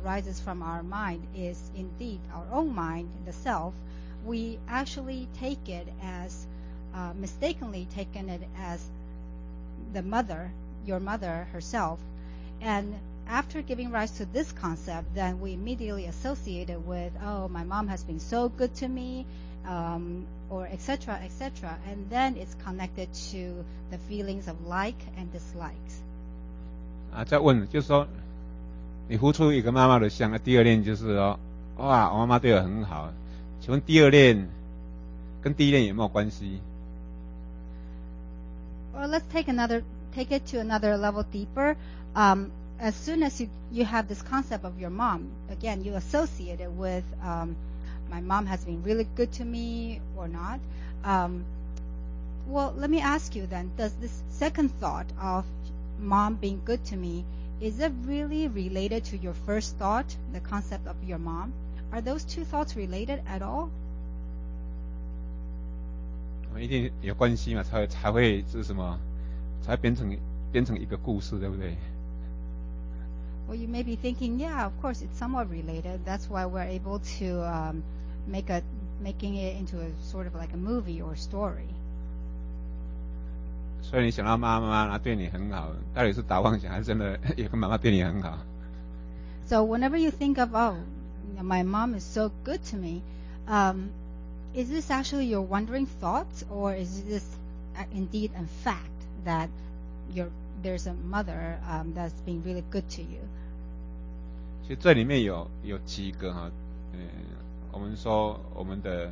arises from our mind is indeed our own mind, the self, we actually take it as mistakenly taken it as the mother, your mother herself. And after giving rise to this concept, then we immediately associate it with, oh, my mom has been so good to me, or etc., etc. And then it's connected to the feelings of like and dislikes. 再问就是说，你付出一个妈妈的像，第二恋就是说，哇，我妈妈对我很好。请问第二恋跟第一恋有没有关系？ Or let's take it to another level deeper. As soon as you have this concept of your mom, again, you associate it with my mom has been really good to me or not. Well, let me ask you then, does this second thought of mom being good to me, is it really related to your first thought, the concept of your mom? Are those two thoughts related at all? 一定有关系嘛，才会是什么，才变成一个故事，对不对？ Well, you may be thinking, yeah, of course, it's somewhat related. That's why we're able to making it into a sort of like a movie or story. 所以你想到妈妈她对你很好，到底是打妄想还是真的有个妈妈对你很好？ So whenever you think of, oh, my mom is so good to me, is this actually your wondering thoughts, or is this indeed a fact that there's a mother that's been really good to you? 其实这里面有几个哈，我们说我们的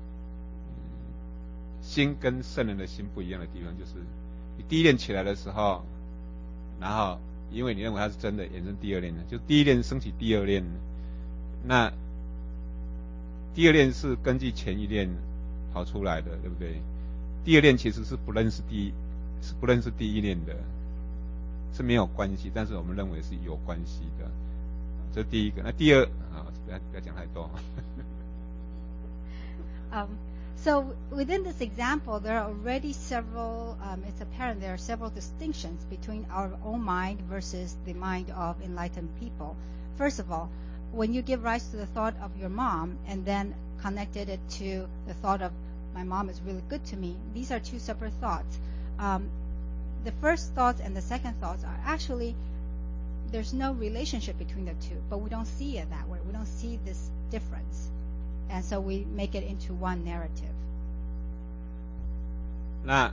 心跟圣人的心不一样的地方，就是你第一恋起来的时候，然后因为你认为它是真的，衍生第二恋的，就第一恋升起第二恋，那第二恋是根据前一恋跑出来的，对不对？第二恋其实是不认识第一恋的，是没有关系，但是我们认为是有关系的。这第一个，那第二不要讲太多。 So within this example, there are already several. It's apparent there are several distinctions between our own mind versus the mind of enlightened people. First of all, when you give rise to the thought of your mom and then connected it to the thought of my mom is really good to me, these are two separate thoughts. The first thoughts and the second thoughts are actually, there's no relationship between the two, but we don't see it that way. We don't see this difference. And so we make it into one narrative. 那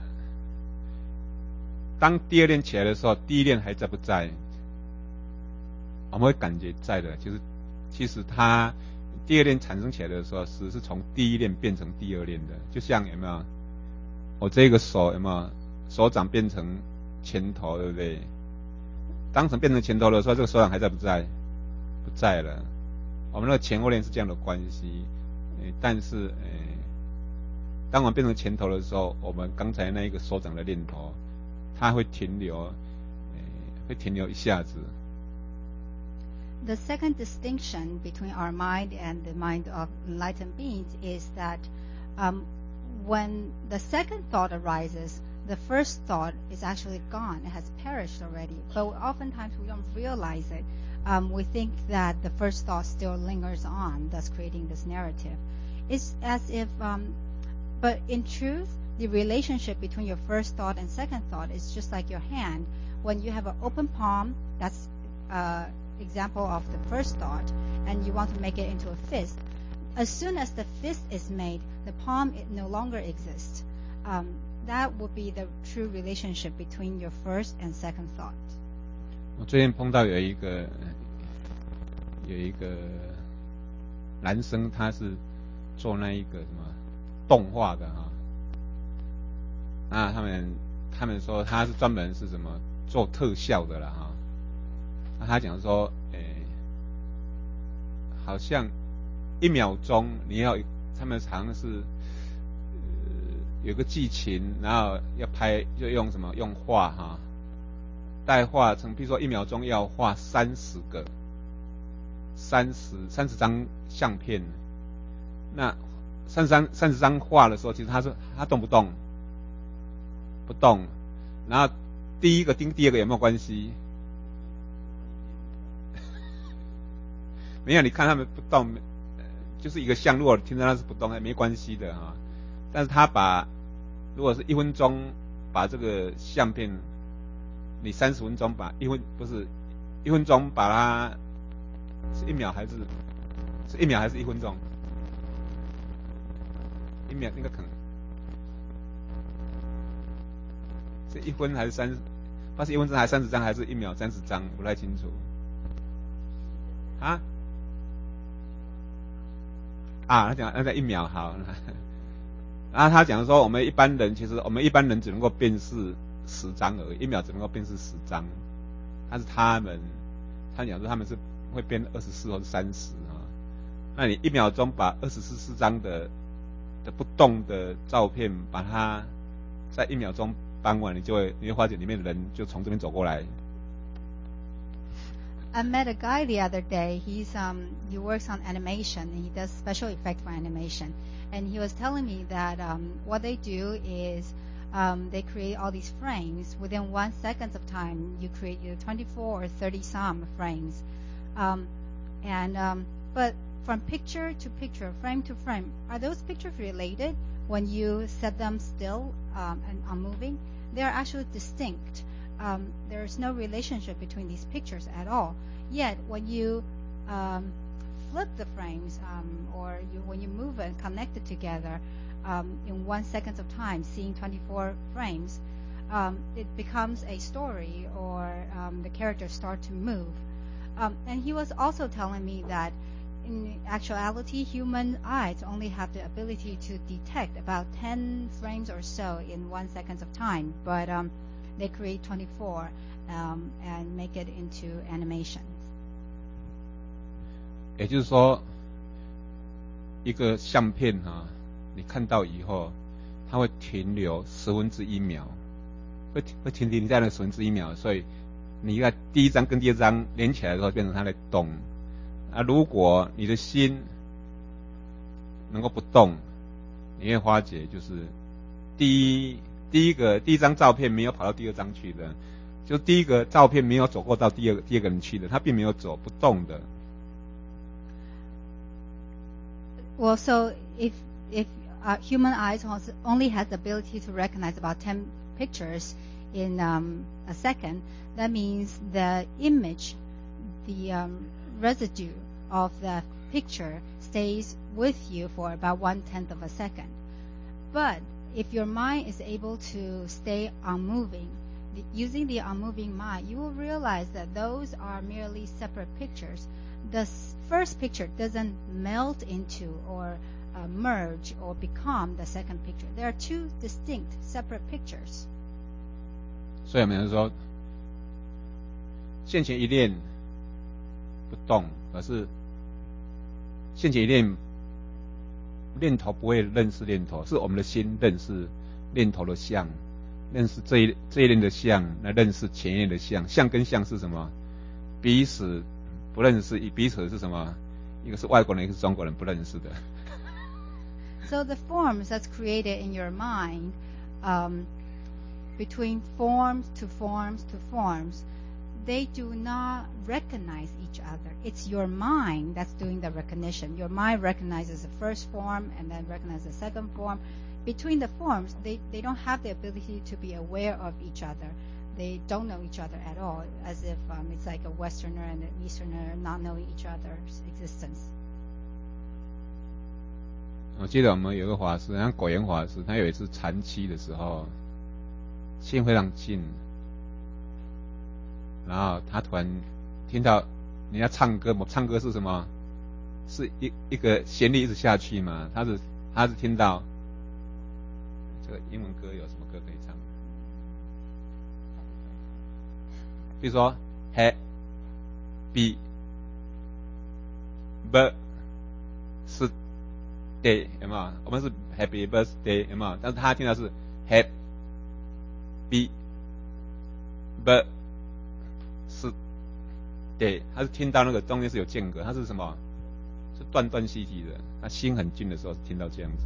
当第二恋起来的时候，第一恋还在不在？我们会感觉在的，就是其实它第二恋产生起来的时候，是从第一恋变成第二恋的。就像有没有？我这个手有没有？手掌变成拳头，对不对？当成变成拳头的时候，这个手掌还在不在？不在了。我们那个前后恋是这样的关系，但是当我们变成拳头的时候，我们刚才那一个手掌的念头，它会停留一下子。 The second distinction between our mind and the mind of enlightened beings is that when the second thought arises, the first thought is actually gone. It has perished already. But oftentimes we don't realize it. We think that the first thought still lingers on, thus creating this narrative. It's as if, but in truth, the relationship between your first thought and second thought is just like your hand. When you have an open palm, that's example of the first thought, and you want to make it into a fist. As soon as the fist is made, the palm it no longer exists. That would be the true relationship between your first and second thought. 我最近碰到有一个男生，他是做那一个什么动画的哈，那他们说他是专门是什么做特效的啦哈，那他讲说，好像1秒钟你要，他们好像是有个剧情，然后要拍就用什么用画哈。带画成，比如说1秒钟要画30张相片，那30张画的时候，其实他动不动？不动。然后第一个跟第二个有没有关系？ 没有，你看他们不动，就是一个像，如果听到它是不动，没关系的哈。但是他如果是1分钟把这个相片，你30分钟把1分钟把它是1秒还是1秒还是1分钟？1秒那个可能是1分还是30？它是1分钟还是30张，还是1秒30张？不太清楚。他讲那在1秒好。然后他讲说，我们一般人只能够辨识10张而已，1秒只能够辨识10张。但是他讲说他们是会变24或者30啊。那你1秒钟把24张的不动的照片，把它在1秒钟搬完，你会发现里面的人就从这边走过来。 I met a guy the other day. He works on animation and he does special effect for animation. And he was telling me that what they do is they create all these frames within 1 second of time. You create 24 or 30 some frames, but from picture to picture, frame to frame, are those pictures related when you set them still and unmoving? They are actually distinct. There is no relationship between these pictures at all. Yet, when you flip the frames when you move and connect it together in 1 second of time, seeing 24 frames, it becomes a story, or the characters start to move. And he was also telling me that in actuality, human eyes only have the ability to detect about 10 frames or so in 1 second of time, but they create 24 and make it into animations. 也就是说，一个相片你看到以后，它会停留1/10秒，会停留在那1/10秒，所以你看第一张跟第二张连起来的时候，变成它在动。如果你的心能够不动，你会发觉就是第一张照片没有跑到第二张去的，就第一个照片没有走过到第二个人去的，它并没有走，不动的。 Well, so if human eyes only has the ability to recognize about 10 pictures in a second, that means the image, the residue of the picture stays with you for about 1/10 of a second. But if your mind is able to stay unmoving, using the unmoving mind, you will realize that those are merely separate pictures. The first picture doesn't melt into or merge or become the second picture. There are two distinct separate pictures. 所以我们说，现前一念不动，可是现前一念头不会认识念头，是我们的心认识念头的相，认识这一念的相，来认识前一念的相。相跟相是什么？彼此不认识，彼此是什么？一个是外国人，一个是中国人，不认识的。 So the forms that's created in your mind, between forms to forms to forms, they do not recognize each other. It's your mind that's doing the recognition. Your mind recognizes the first form and then recognizes the second form. Between the forms, they don't have the ability to be aware of each other. They don't know each other at all, as if it's like a Westerner and an Easterner not knowing each other's existence. 我记得我们有个法师，像果园法师，他有一次禅期的时候，心非常静，然后他突然听到人家唱歌，唱歌是什么？是一个旋律一直下去嘛？他是听到这个英文歌有什么歌可以唱？比如说 Happy Birthday 有没有？我们是 Happy Birthday 有没有？但是他听到是 Happy Birthday，他是听到那个中间是有间隔，他是什么？是断断续续的。他心很静的时候听到这样子。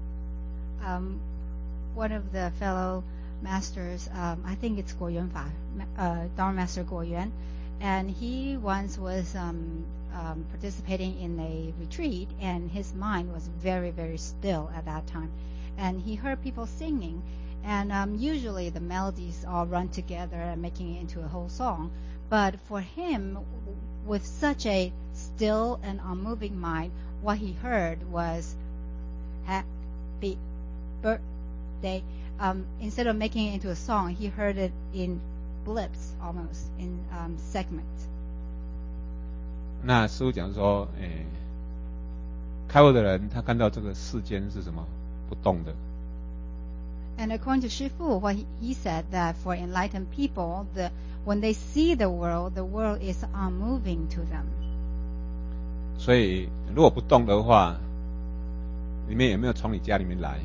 One of the fellow masters, I think it's Guo Yuan Fa, Dharma Master Guo Yuan, and he once was participating in a retreat, and his mind was very, very still at that time. And he heard people singing, and usually the melodies all run together and making it into a whole song. But for him, with such a still and unmoving mind, what he heard was happy birthday. Instead of making it into a song, he heard it in blips, almost in segments. 那师父讲说，开悟的人他看到这个世间是什么？不动的。 And according to Shifu, what he said that for enlightened people, when they see the world is unmoving to them. 所以如果不动的话，里面有没有从你家里面来？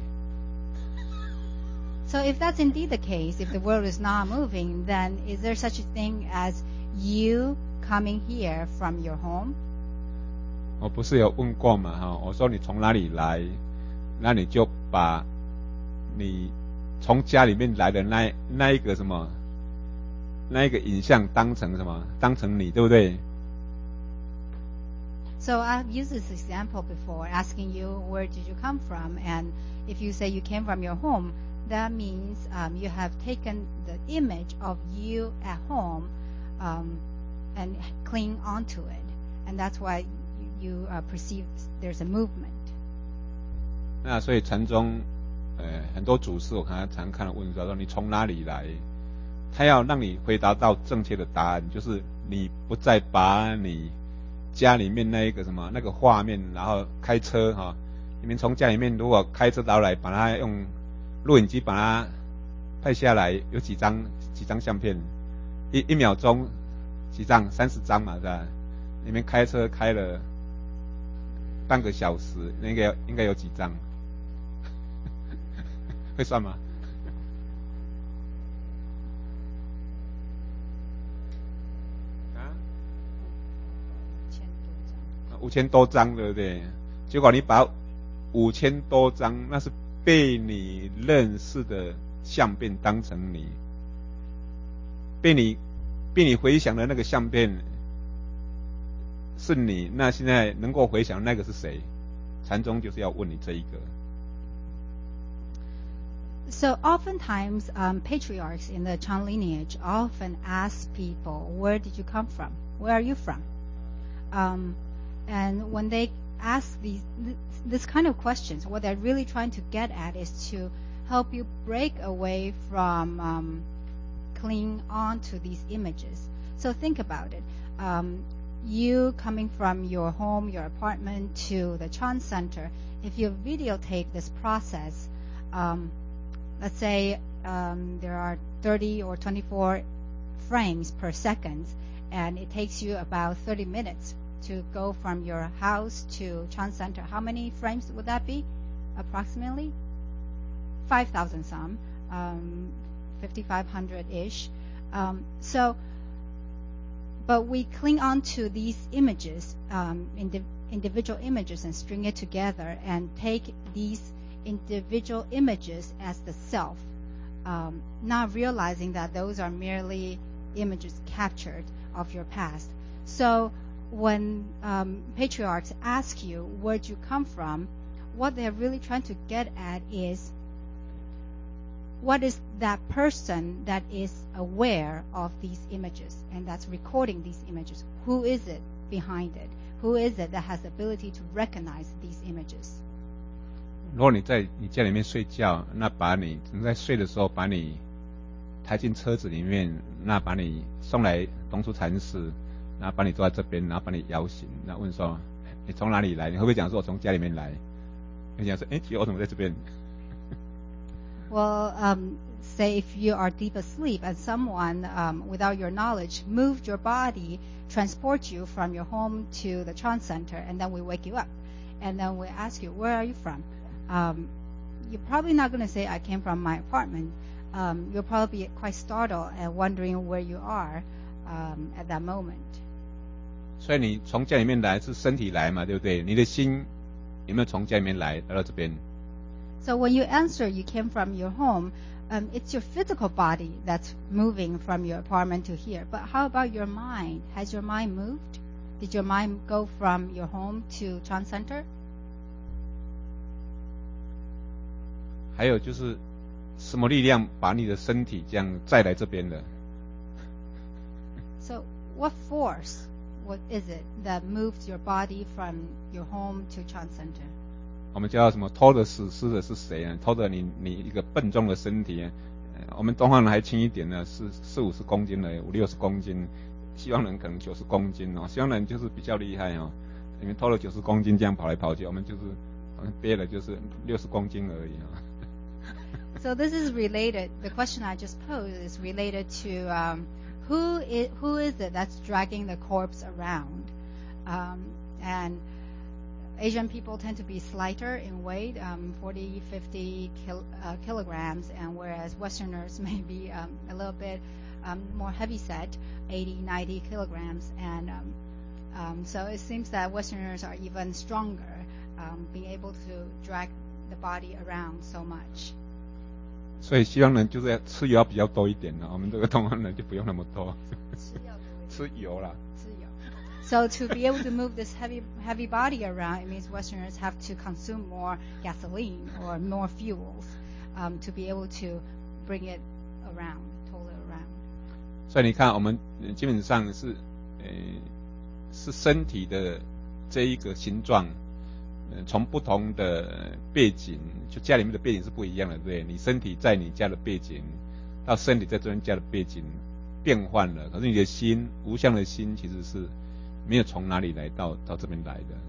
So if that's indeed the case, if the world is not moving, then is there such a thing as you coming here from your home? 我不是有问过嘛哈？我说你从哪里来，那你就把你从家里面来的那一个什么，那一个影像当成什么？当成你，对不对？ So I've used this example before, asking you where did you come from, and if you say you came from your home, that means you have taken the image of you at home and cling onto it, and that's why you perceive there's a movement. 那所以禅宗，很多祖师我常看到问说你从哪里来？他要让你回答到正确的答案，就是你不再把你家里面那一个什么那个画面，然后开车哈，你们从家里面如果开车到来，把它用录影机把它拍下来，有几张相片，一秒钟几张，30张嘛，是吧？你们开车开了半个小时，应该有几张？会算吗？啊？5000多张，对不对？结果你把5000多张，那是被你认识的相片当成你，被你回想的那个相片是你，那现在能够回想那个是谁？禅宗就是要问你这一个。 So oftentimes, patriarchs in the Chan lineage often ask people, where did you come from? Where are you from? And when they ask this kind of questions, what they're really trying to get at is to help you break away from clinging on to these images. So think about it. You coming from your home, your apartment to the Chan Center, if you videotape this process, let's say there are 30 or 24 frames per second, and it takes you about 30 minutes to go from your house to Chan Center. How many frames would that be? Approximately 5,000 some, 5,500-ish. But we cling on to these images, individual images, and string it together and take these individual images as the self, not realizing that those are merely images captured of your past. So when patriarchs ask you where'd you come from, what they're really trying to get at is what is that person that is aware of these images and that's recording these images? Who is it behind it? Who is it that has the ability to recognize these images? 如果你在你家里面睡觉，那把你在睡的时候把你抬进车子里面，那把你送来东出禅寺，然后把你坐在这边，然后把你摇醒，然后问说你从哪里来？你会不会讲说我从家里面来？你讲说奇怪我怎么在这边？ Well, say if you are deep asleep and someone, without your knowledge, moved your body, transport you from your home to the Chan Center, and then we wake you up. And then we ask you, where are you from? You're probably not going to say, I came from my apartment. You'll probably be quite startled and wondering where you are at that moment. 所以你从家里面来是身体来嘛，对不对？你的心有没有从家里面来到这边？ So when you answer you came from your home, it's your physical body that's moving from your apartment to here. But how about your mind? Has your mind moved? Did your mind go from your home to Chan Center? 还有就是什么力量把你的身体这样载来这边的？ So what force, what is it that moved your body from your home to Chan Center? 我们叫什么？偷的死尸的是谁啊？偷的你一个笨重的身体，我们东方人还轻一点呢，四五十公斤了，50-60公斤，西方人可能90公斤哦。西方人就是比较厉害哦，你们偷了90公斤这样跑来跑去，我们背了就是60公斤而已啊。 So this is related. The question I just posed is related to who is it that's dragging the corpse around, and Asian people tend to be slighter in weight, 40-50 kilograms, and whereas Westerners may be a little bit more heavyset, 80-90 kilograms, and so it seems that Westerners are even stronger, being able to drag the body around so much. 所以西方人就是要吃油要比较多一点的，我们这个东方人就不用那么多，吃油啦。 So to be able to move this heavy body around, it means Westerners have to consume more gasoline or more fuels to be able to bring it around, toll it around. 所以你看，我们基本上是身体的这一个形状，从不同的背景，就家里面的背景是不一样的，对不对？你身体在你家的背景，到身体在这边家的背景变换了，可是你的心，无相的心，其实是没有从哪里来到这边来的。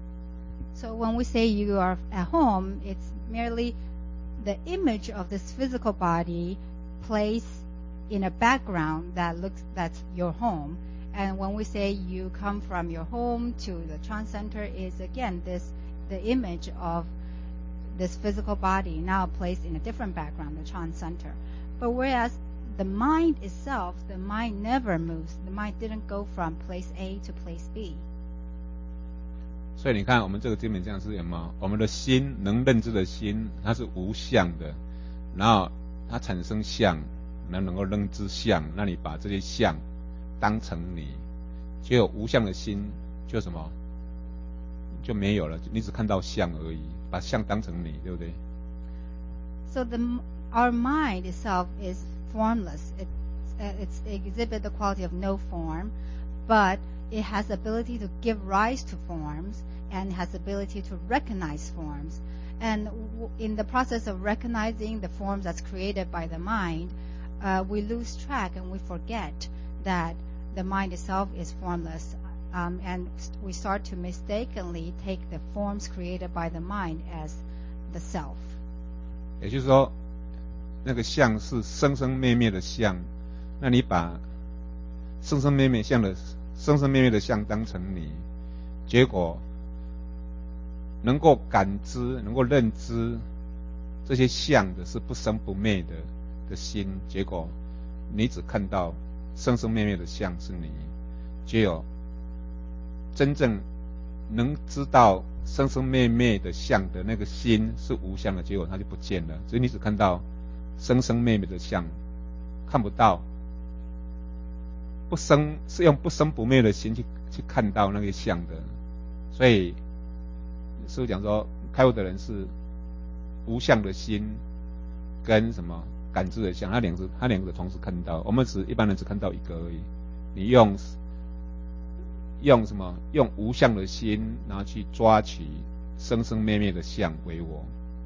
So when we say you are at home, it's merely the image of this physical body placed in a background that's your home. And when we say you come from your home to the Chan Center, is again the image of this physical body now placed in a different background, the Chan Center. But whereas the mind itself, the mind never moves. The mind didn't go from place A to place B. 所以你看，我们这个基本上是什么？我们的心能认知的心，它是无相的，然后它产生相，能够认知相，那你把这些相当成你，只有无相的心就什么就没有了，你只看到相而已，把相当成你，对不对？ So our mind itself is formless. It's exhibit the quality of no form, but it has ability to give rise to forms and has ability to recognize forms. And in the process of recognizing the forms that's created by the mind, we lose track and we forget that the mind itself is formless. And we start to mistakenly take the forms created by the mind as the self. 也就是说，那个相是生生灭灭的相，那你把生生灭灭的相当成你，结果能够感知、能够认知这些相的是不生不灭的心，结果你只看到生生灭灭的相是你，只有真正能知道生生灭灭的相的那个心是无相的，结果它就不见了，所以你只看到生生灭灭的相，看不到不生，是用不生不灭的心去看到那个相的。所以师父讲说，开悟的人是无相的心跟什么感知的相，他两个同时看到，我们一般人只看到一个而已。你用什么？用无相的心，然后去抓取生生灭灭的相为我。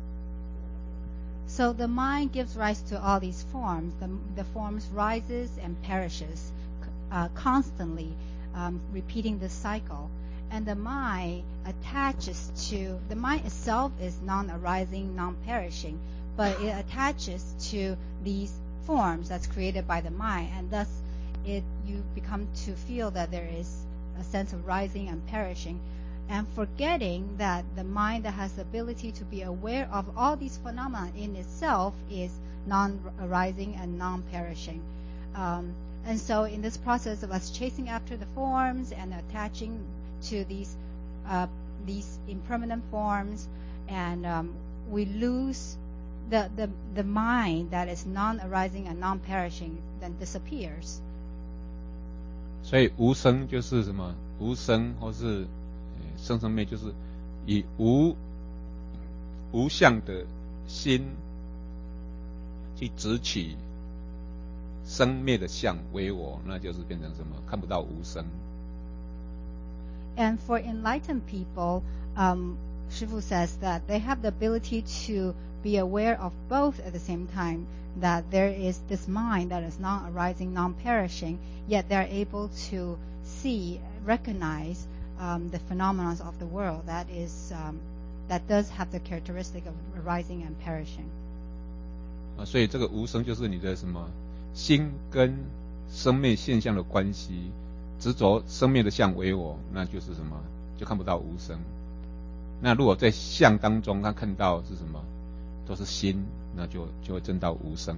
So the mind gives rise to all these forms. The forms rises and perishes constantly, repeating this cycle. And the mind the mind itself is non-arising, non-perishing, but it attaches to these forms that's created by the mind, and thus you become to feel that there is a sense of rising and perishing, and forgetting that the mind that has the ability to be aware of all these phenomena in itself is non-arising and non-perishing. And so in this process of us chasing after the forms and attaching to these impermanent forms, and we lose the mind that is non-arising and non-perishing, then disappears. 所以无生就是什么？ 无生或是生生灭，就是以无相的心去执取生灭的相为我，那就是变成什么？看不到无生。 And for enlightened people, Shifu says that they have the ability to be aware of both at the same time, that there is this mind that is non-arising, non-perishing, yet they're able to see, recognize the phenomena of the world that does have the characteristic of arising and perishing. 所以这个无生就是你的什么心跟生灭现象的关系，执着生灭的相为我，那就是什么？就看不到无生。那如果在相当中他看到是什么？都是心，那就会证到无生。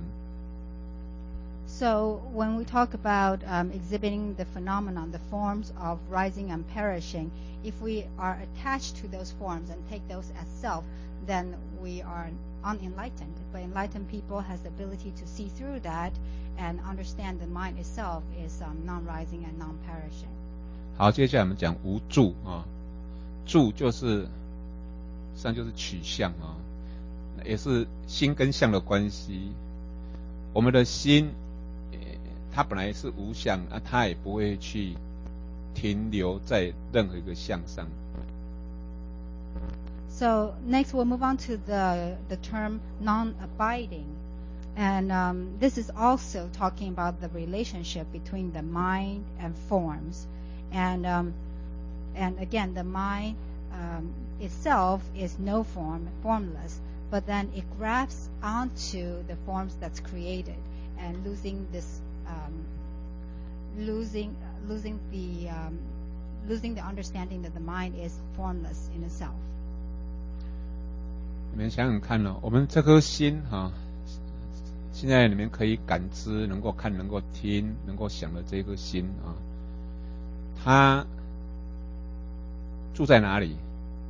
So when we talk about exhibiting the phenomenon, the forms of rising and perishing, if we are attached to those forms and take those as self, then we are unenlightened. But enlightened people has the ability to see through that and understand the mind itself is non-rising and non-perishing. 好，接下来我们讲无住啊，住就是实际上就是取向啊，也是心跟相的关系。我们的心，它本来是无相啊，它也不会去停留在任何一个相上。 So next we'll move on to the term non-abiding. And this is also talking about the relationship between the mind and forms. And again, the mind itself is no form, formless, but then it grabs onto the forms that's created and losing the understanding that the mind is formless in itself. 你们想想看哦，我们这颗心哈，现在你们可以感知、能够看、能够听、能够想的这颗心啊，它住在哪里？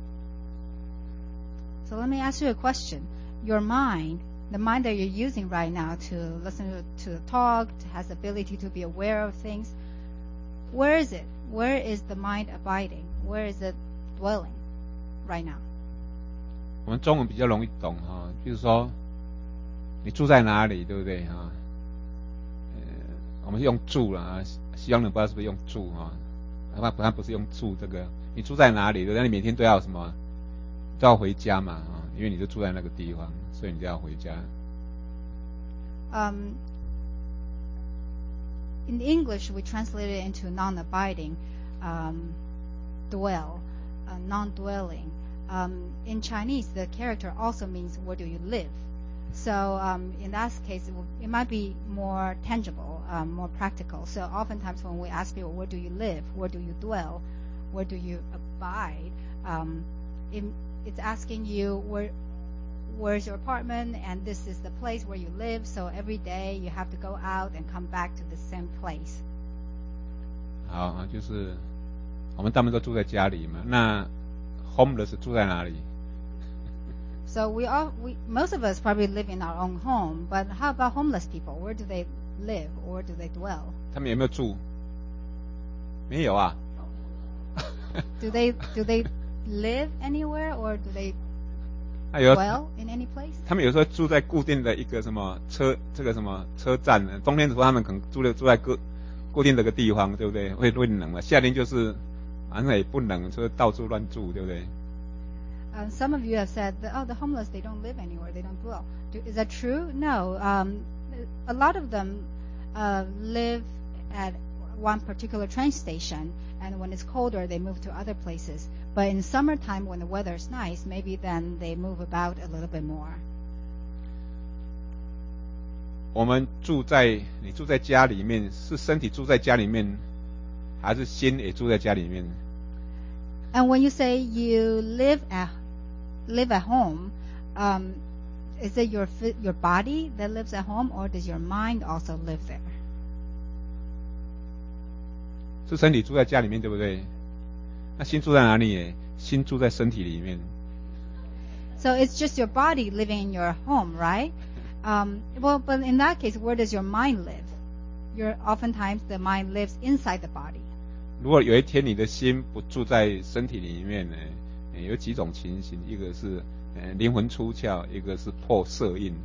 So let me ask you a question. Your mind, the mind that you're using right now to listen to the talk, has the ability to be aware of things, where is it? Where is the mind abiding? Where is it dwelling right now? 我们中文比较容易懂哈，就是说你住在哪里，对不对哈？我们用住了啊，西方人不知道是不是用住哈，他不是用住这个，你住在哪里？对不对？你每天都要什么？都要回家嘛啊，因为你就住在那个地方，所以你就要回家。 In English, we translate it into non-abiding, dwell, non-dwelling. In Chinese, the character also means where do you live. So in that case, it might be more tangible, more practical. So oftentimes when we ask people, where do you live? Where do you dwell? Where do you abide? It's asking you where's your apartment, and this is the place where you live. So every day you have to go out and come back to the same place. 好，就是我们大部分都住在家里嘛。那 homeless 住在哪里？ So most of us probably live in our own home, but how about homeless people? Where do they live, or do they dwell? 他们有没有住？没有啊。 Do they live anywhere, or do they 他有 dwell in any place? 他们有时候住在固定的一个什么这个什么车站呢？冬天的时候他们可能住在固定的一个地方，对不对？会冷嘛？夏天就是反正也不冷，所以到处乱住，对不对？ Some of you have said that, the homeless, they don't live anywhere, they don't dwell. Is that true? No. A lot of them live at one particular train station, and when it's colder, they move to other places. But in summertime, when the weather is nice, maybe then they move about a little bit more. 你住在家里面，是身体住在家里面，还是心也住在家里面？ And when you say you live at home, is it your body that lives at home, or does your mind also live there? 是身体住在家里面，对不对？那心住在哪里？心住在身体里面。 So it's just your body living in your home, right? But in that case, where does your mind live? Oftentimes the mind lives inside the body. 如果有一天你的心不住在身体里面呢，有几种情形，一个是灵魂出窍，一个是破色印。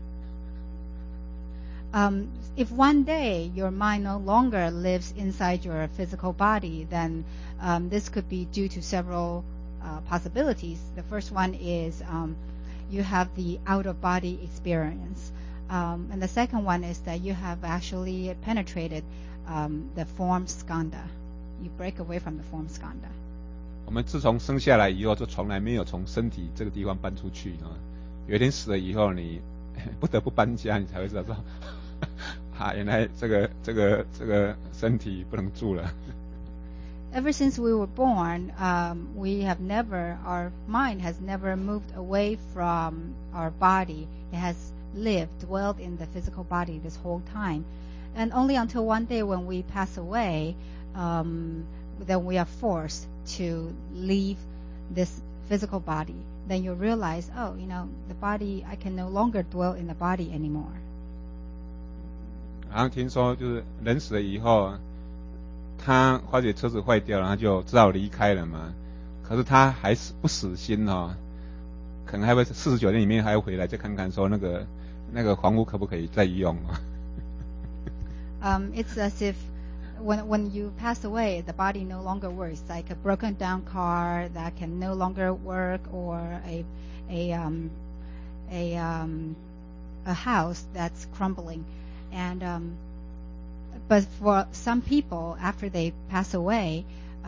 If one day your mind no longer lives inside your physical body, then this could be due to several possibilities. The first one is you have the out-of-body experience. And the second one is that you have actually penetrated the form skandha. You break away from the form skandha. 我们自从生下来以后，就从来没有从身体这个地方搬出去啊。有一天死了以后，你不得不搬家，你才会知道说，原来这个身体不能住了。 Ever since we were born, our mind has never moved away from our body. It has lived, dwelled in the physical body this whole time. And only until one day when we pass away, then we are forced to leave this physical body. Then you realize, the body, I can no longer dwell in the body anymore. 然后听说就是人死了以后，他发觉车子坏掉了，他就只好离开了嘛。可是他还是不死心哦，可能还会49年里面还会回来再看看说那个房屋可不可以再用。 It's as if when you pass away, the body no longer works, like a broken down car that can no longer work, or a house that's crumbling. And but for some people, after they pass away,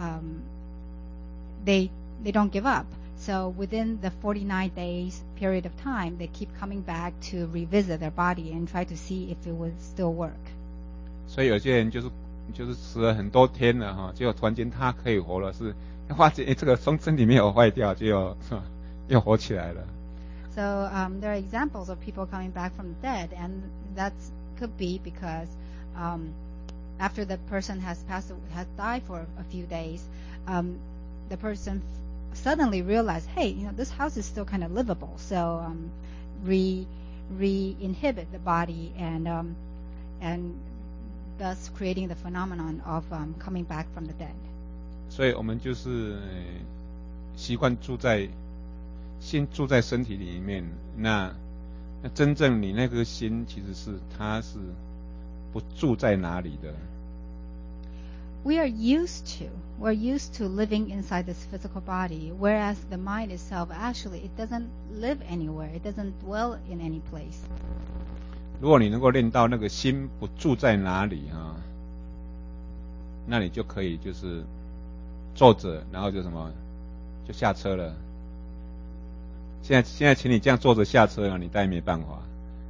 they don't give up. So within the 49 days period of time, they keep coming back to revisit their body and try to see if it would still work. 所以有些人就是死了很多天了哈，结果突然间他可以活了，是发现这个身体没有坏掉，就又活起来了。 So there are examples of people coming back from the dead, and that could be because after the person has died for a few days, the person suddenly realized, hey, this house is still kind of livable. So re-inhibit the body and thus creating the phenomenon of coming back from the dead. 所以我们就是习惯先住在身体里面，那真正你那颗心其实它是不住在哪里的。 We're used to living inside this physical body, whereas the mind itself actually it doesn't live anywhere, it doesn't dwell in any place. 如果你能够练到那个心不住在哪里啊，那你就可以就是坐着，然后就就下车了。现在请你这样坐着下车，你当然没办法。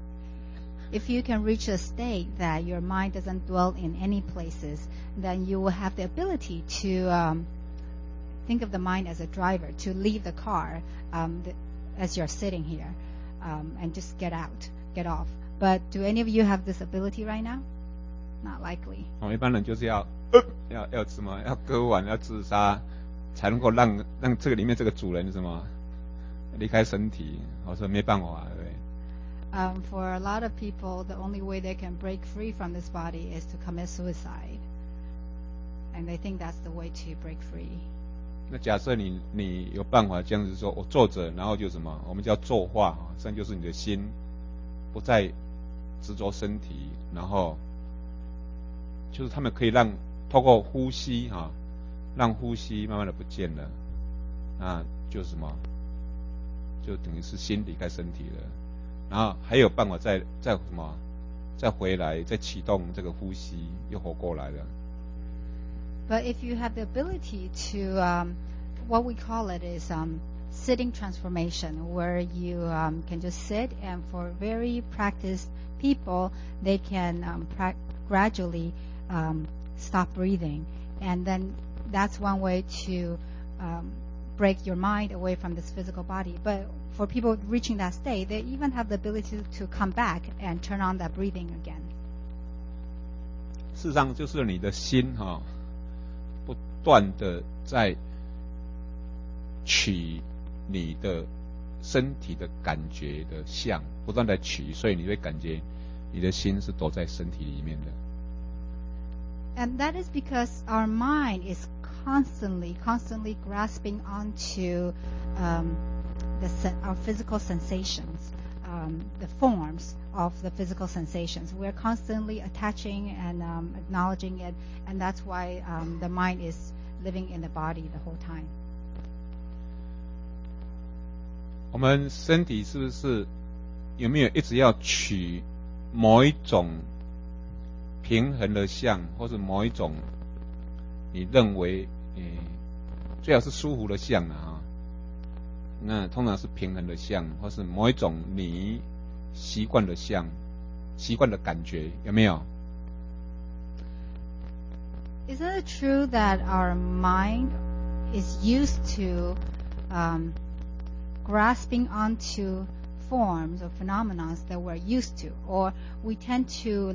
If you can reach a state that your mind doesn't dwell in any places, then you will have the ability to think of the mind as a driver, to leave the car as you're sitting here, and just get off. But do any of you have this ability right now? Not likely. 一般人就是要割腕，要自杀，才能够让这个里面这个主人离开身体。我说没办法，对不对 ？For a lot of people, the only way they can break free from this body is to commit suicide, and they think that's the way to break free. 那假设你有办法这样子说，我坐着，然后就我们叫坐化，实际上就是你的心不再执着身体，然后就是他们可以透过呼吸让呼吸慢慢的不见了，那就就等于是心离开身体了，然后还有办法再回来，再启动这个呼吸，又活过来了。 But if you have the ability to, what we call it is sitting transformation, where you can just sit, and for very practiced people, they can gradually stop breathing, and then that's one way to break your mind away from this physical body. But for people reaching that state, they even have the ability to come back and turn on that breathing again. 事实上，就是你的心不断的在取你的身体的感觉的相，不断的取，所以你会感觉你的心是躲在身体里面的。 And that is because our mind is constantly grasping onto our physical sensations, the forms of the physical sensations. We're constantly attaching and acknowledging it, and that's why the mind is living in the body the whole time. 我们身体是不是有没有一直要取某一种平衡的相，或是某一种你认为最好是舒服的相啊？那通常是平衡的相，或是某一种你习惯的相，习惯的感觉，有没有？ Isn't it true that our mind is used to grasping onto forms or phenomena that we're used to, or we tend to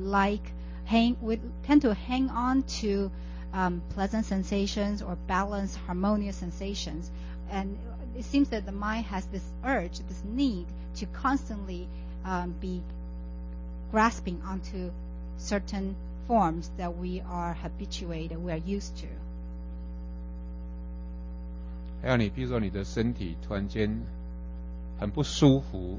hang on to pleasant sensations or balanced, harmonious sensations, and it seems that the mind has this urge, this need to constantly be grasping onto certain forms that we are habituated, we are used to. 还有你，比如说你的身体突然间很不舒服，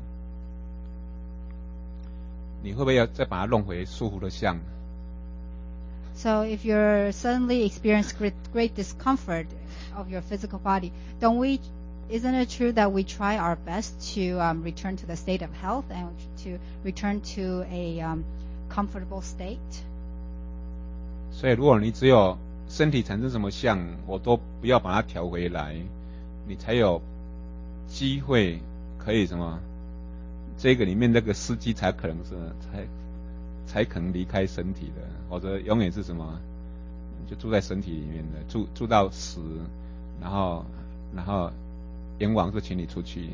你会不会要再把它弄回舒服的相？ So if you're suddenly experience great discomfort of your physical body, isn't it true that we try our best to return to the state of health and to return to a comfortable state? 所以如果你只有身体产生什么相，我都不要把它调回来，你才有机会可以什么？这个里面那个司机才可能是才可能离开身体的，否则永远是什么？就住在身体里面的，住到死，然后阎王就请你出去。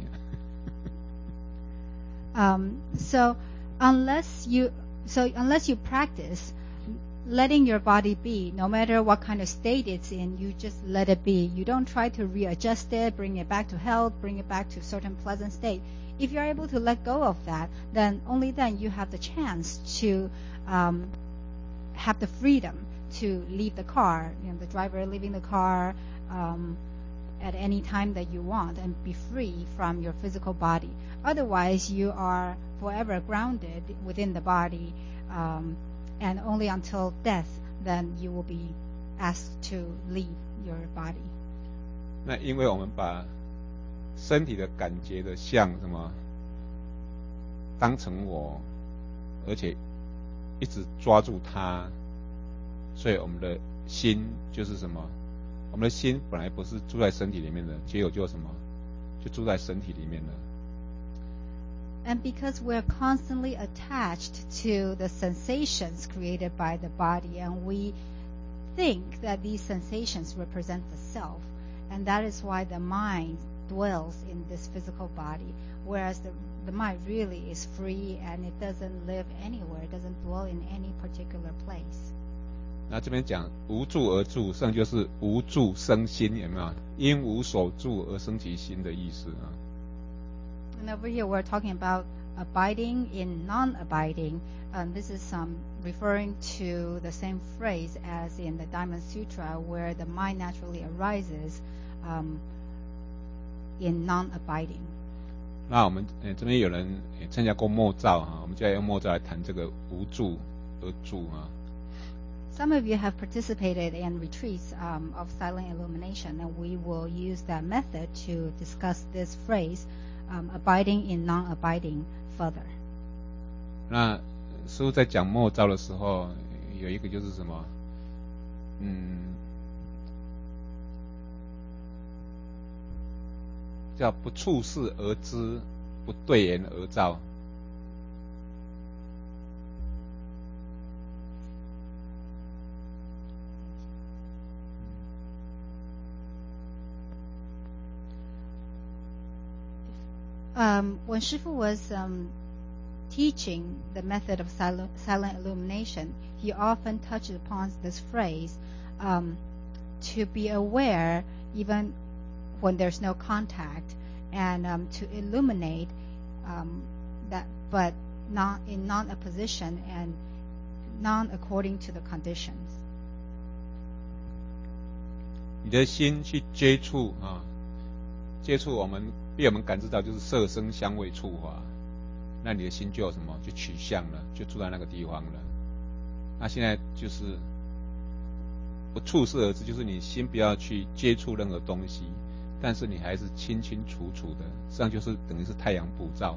So unless you practice letting your body be, no matter what kind of state it's in, you just let it be. You don't try to readjust it, bring it back to health, bring it back to a certain pleasant state. If you're able to let go of that, then only then you have the chance to have the freedom to leave the car, the driver leaving the car at any time that you want, and be free from your physical body. Otherwise, you are forever grounded within the body, and only until death, then you will be asked to leave your body. 那因为我们把身体的感觉的像什么当成我，而且一直抓住它，所以我们的心就是什么？我们的心本来不是住在身体里面的，结果就什么？就住在身体里面了。 And because we're constantly attached to the sensations created by the body, and we think that these sensations represent the self, and that is why the mind dwells in this physical body, whereas the mind really is free and it doesn't live anywhere, it doesn't dwell in any particular place. 那这边讲无住而住，实际上就是无住生心，有没有？因无所住而生其心的意思啊。 And over here we're talking about abiding in non-abiding. This is referring to the same phrase as in the Diamond Sutra, where the mind naturally arises in non-abiding. 那我们这边有人参加过默照啊，我们就要用默照来谈这个无住而住啊。 Some of you have participated in retreats of silent illumination, and we will use that method to discuss this phrase, abiding in non-abiding further. 那师父在讲默照的时候，有一个就是什么？叫不处事而知，不对言而照。 When Shifu was teaching the method of silent illumination, he often touched upon this phrase, to be aware even when there's no contact, and to illuminate that, but not in non-opposition and non according to the conditions. 你的心去接触接触被我们感知到就是色声香味触法，那你的心就有什么，就取向了，就住在那个地方了。那现在就是不触视而知，就是你心不要去接触任何东西，但是你还是清清楚楚的，实际上就是等于是太阳普照。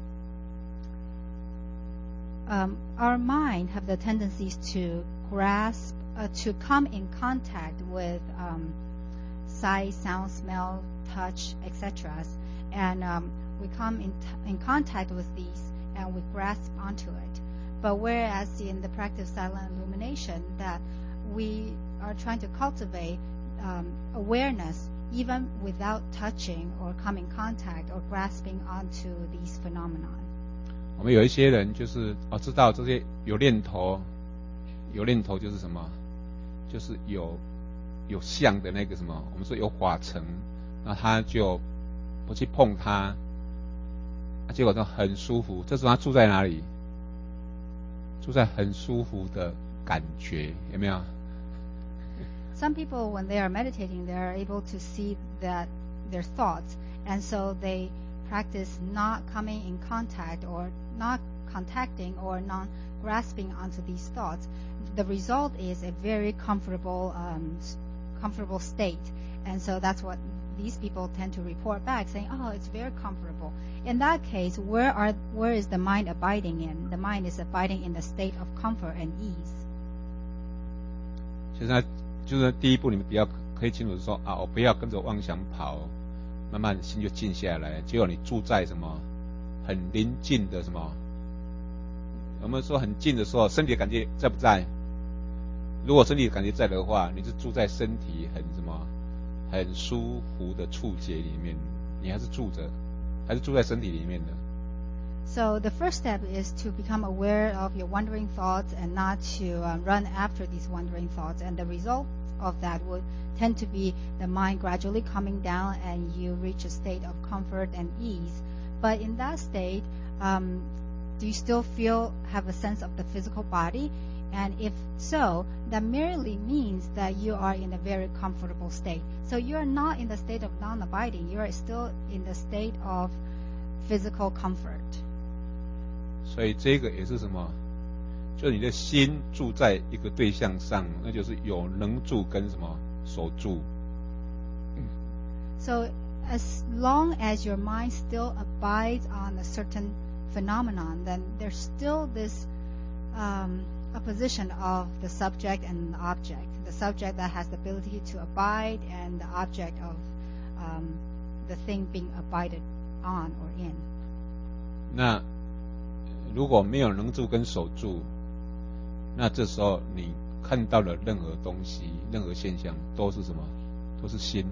Our mind have the tendencies to grasp, to come in contact with sight, sound, smell, touch, etc. And we come in contact with these and we grasp onto it. But whereas in the practice of silent illumination, that we are trying to cultivate awareness even without touching or come in contact or grasping onto these phenomena. 我们有一些人就是知道这些有念头就是什么，就是有相的那个什么，我们说有法尘，那他就不去碰它，结果就很舒服。这时候他住在哪里？住在很舒服的感觉，有没有？ Some people, when they are meditating, they are able to see that their thoughts, and so they practice not coming in contact or not contacting or not grasping onto these thoughts. The result is a very comfortable state, and so that's what these people tend to report back, saying, "Oh, it's very comfortable." In that case, where is the mind abiding in? The mind is abiding in the state of comfort and ease. 现在就是第一步，你们比较可以清楚说我不要跟着妄想跑，慢慢心就静下来。结果你住在什么很宁静的什么？我们说很静的时候，身体的感觉在不在？如果身体的感觉在的话，你是住在身体很舒服的触觉里面，你还是住在身体里面的。 So the first step is to become aware of your wandering thoughts and not to run after these wandering thoughts. And the result of that would tend to be the mind gradually coming down and you reach a state of comfort and ease. But in that state, do you still have a sense of the physical body? And if so, that merely means that you are in a very comfortable state. So you are not in the state of non-abiding. You are still in the state of physical comfort. 所以这个也是什么？就是你的心住在一个对象上，那就是有能住跟什么守住。 So as long as your mind still abides on a certain phenomenon, then there's still this opposition of the subject and the object. The subject that has the ability to abide and the object of the thing being abided on or in. 那如果没有能住跟守住，那这时候你看到的任何东西、任何现象都是什么？都是心。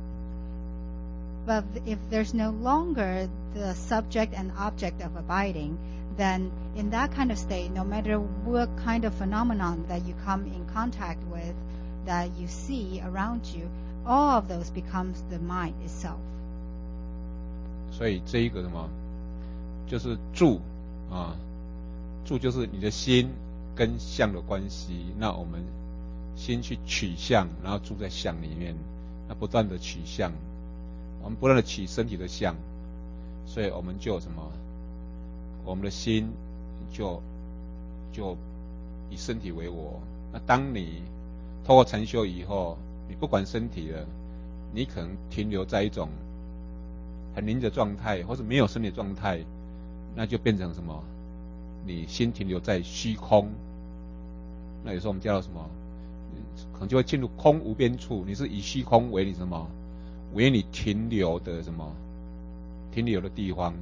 But if there's no longer the subject and object of abiding, then in that kind of state, no matter what kind of phenomenon that you come in contact with, that you see around you, all of those becomes the mind itself. 所以这一个什么，就是住住就是你的心跟相的关系。那我们心去取相，然后住在相里面，那不断的取相，我们不断的取身体的相，所以我们就什么，我们的心就以身体为我。那当你透过禅修以后，你不管身体了，你可能停留在一种很宁的状态，或是没有身体的状态，那就变成什么？你心停留在虚空。那有时候我们叫做什么？可能就会进入空无边处。你是以虚空为你什么？为你停留的什么？停留的地方。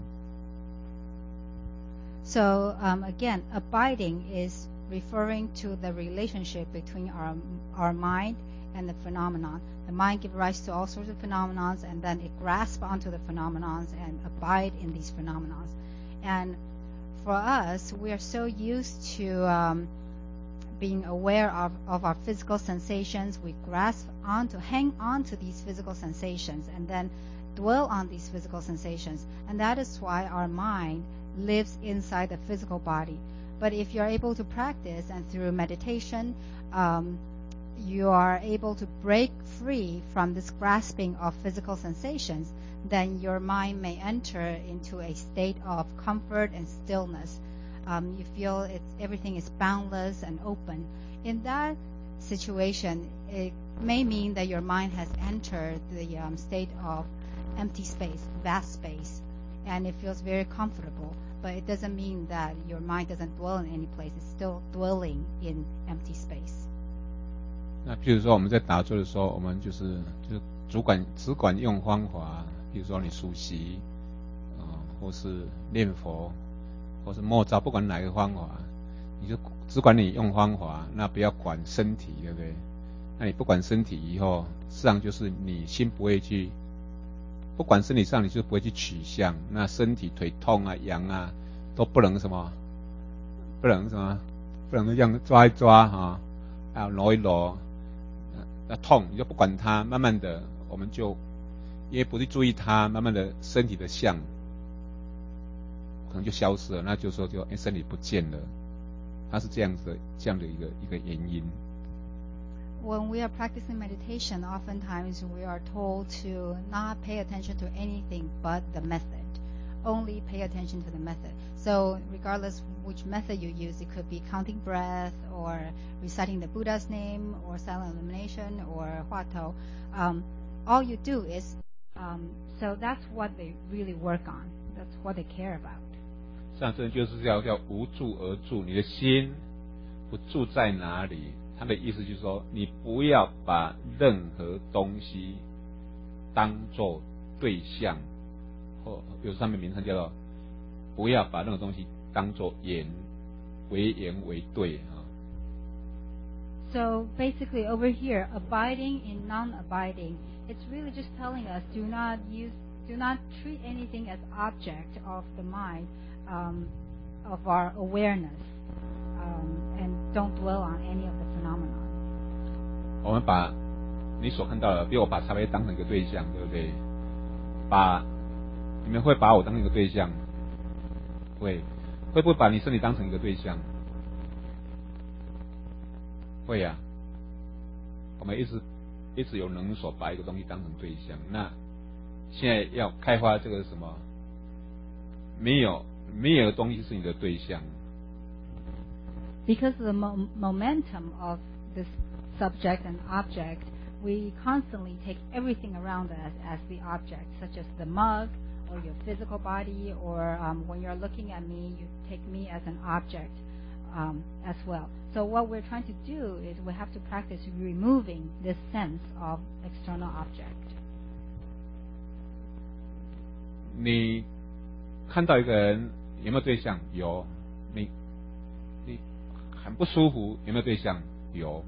So again, abiding is referring to the relationship between our mind and the phenomenon. The mind gives rise to all sorts of phenomena, and then it grasps onto the phenomena and abide in these phenomena. And for us, we are so used to being aware of our physical sensations. We hang on to these physical sensations, and then dwell on these physical sensations. And that is why our mind lives inside the physical body. But if you're able to practice and through meditation you are able to break free from this grasping of physical sensations, then your mind may enter into a state of comfort and stillness. You feel everything is boundless and open. In that situation, it may mean that your mind has entered the state of empty space, vast space, and it feels very comfortable. But it doesn't mean that your mind doesn't dwell in any place. It's still dwelling in empty space. 那譬如说我们在打坐的时候，我们就是只管用方法，比如说你数息，或是念佛，或是默照，不管哪个方法，你就只管你用方法，那不要管身体，对不对？那你不管身体以后，实际上就是你心不会去，不管身体上你就不会去取向，那身体腿痛啊、痒啊，都不能这样抓一抓哈，啊揉一揉。那痛你就不管它，慢慢的我们就因为不去注意它，慢慢的身体的相可能就消失了，那就说身体不见了，它是这样的一个原因。 When we are practicing meditation, oftentimes we are told to not pay attention to anything but the method. Only pay attention to the method. So regardless which method you use, it could be counting breath or reciting the Buddha's name or silent illumination or Huatou. All you do is, so that's what they really work on. That's what they care about. 上身就是叫无住而住，你的心不住在哪里？他的意思就是说，你不要把任何东西当作对象，或有上面名称叫做不要把任何东西当作为言为对啊。 So basically, over here, abiding in non-abiding, it's really just telling us do not treat anything as object of the mind, of our awareness, and don't dwell on any of the phenomena. 我们把你所看到的，比如我把茶杯当成一个对象，对不对？你们会把我当成一个对象？会不会把你身体当成一个对象？会呀。我们一直有能所把一个东西当成对象。那现在要开发这个什么？没有东西是你的对象。 Because of the momentum of this subject and object, we constantly take everything around us as the object, such as the mug, or your physical body, or when you're looking at me, you take me as an object as well. So what we're trying to do is we have to practice removing this sense of external object. 你看到一个人有没有对象？有。你很不舒服，有没有对象？有。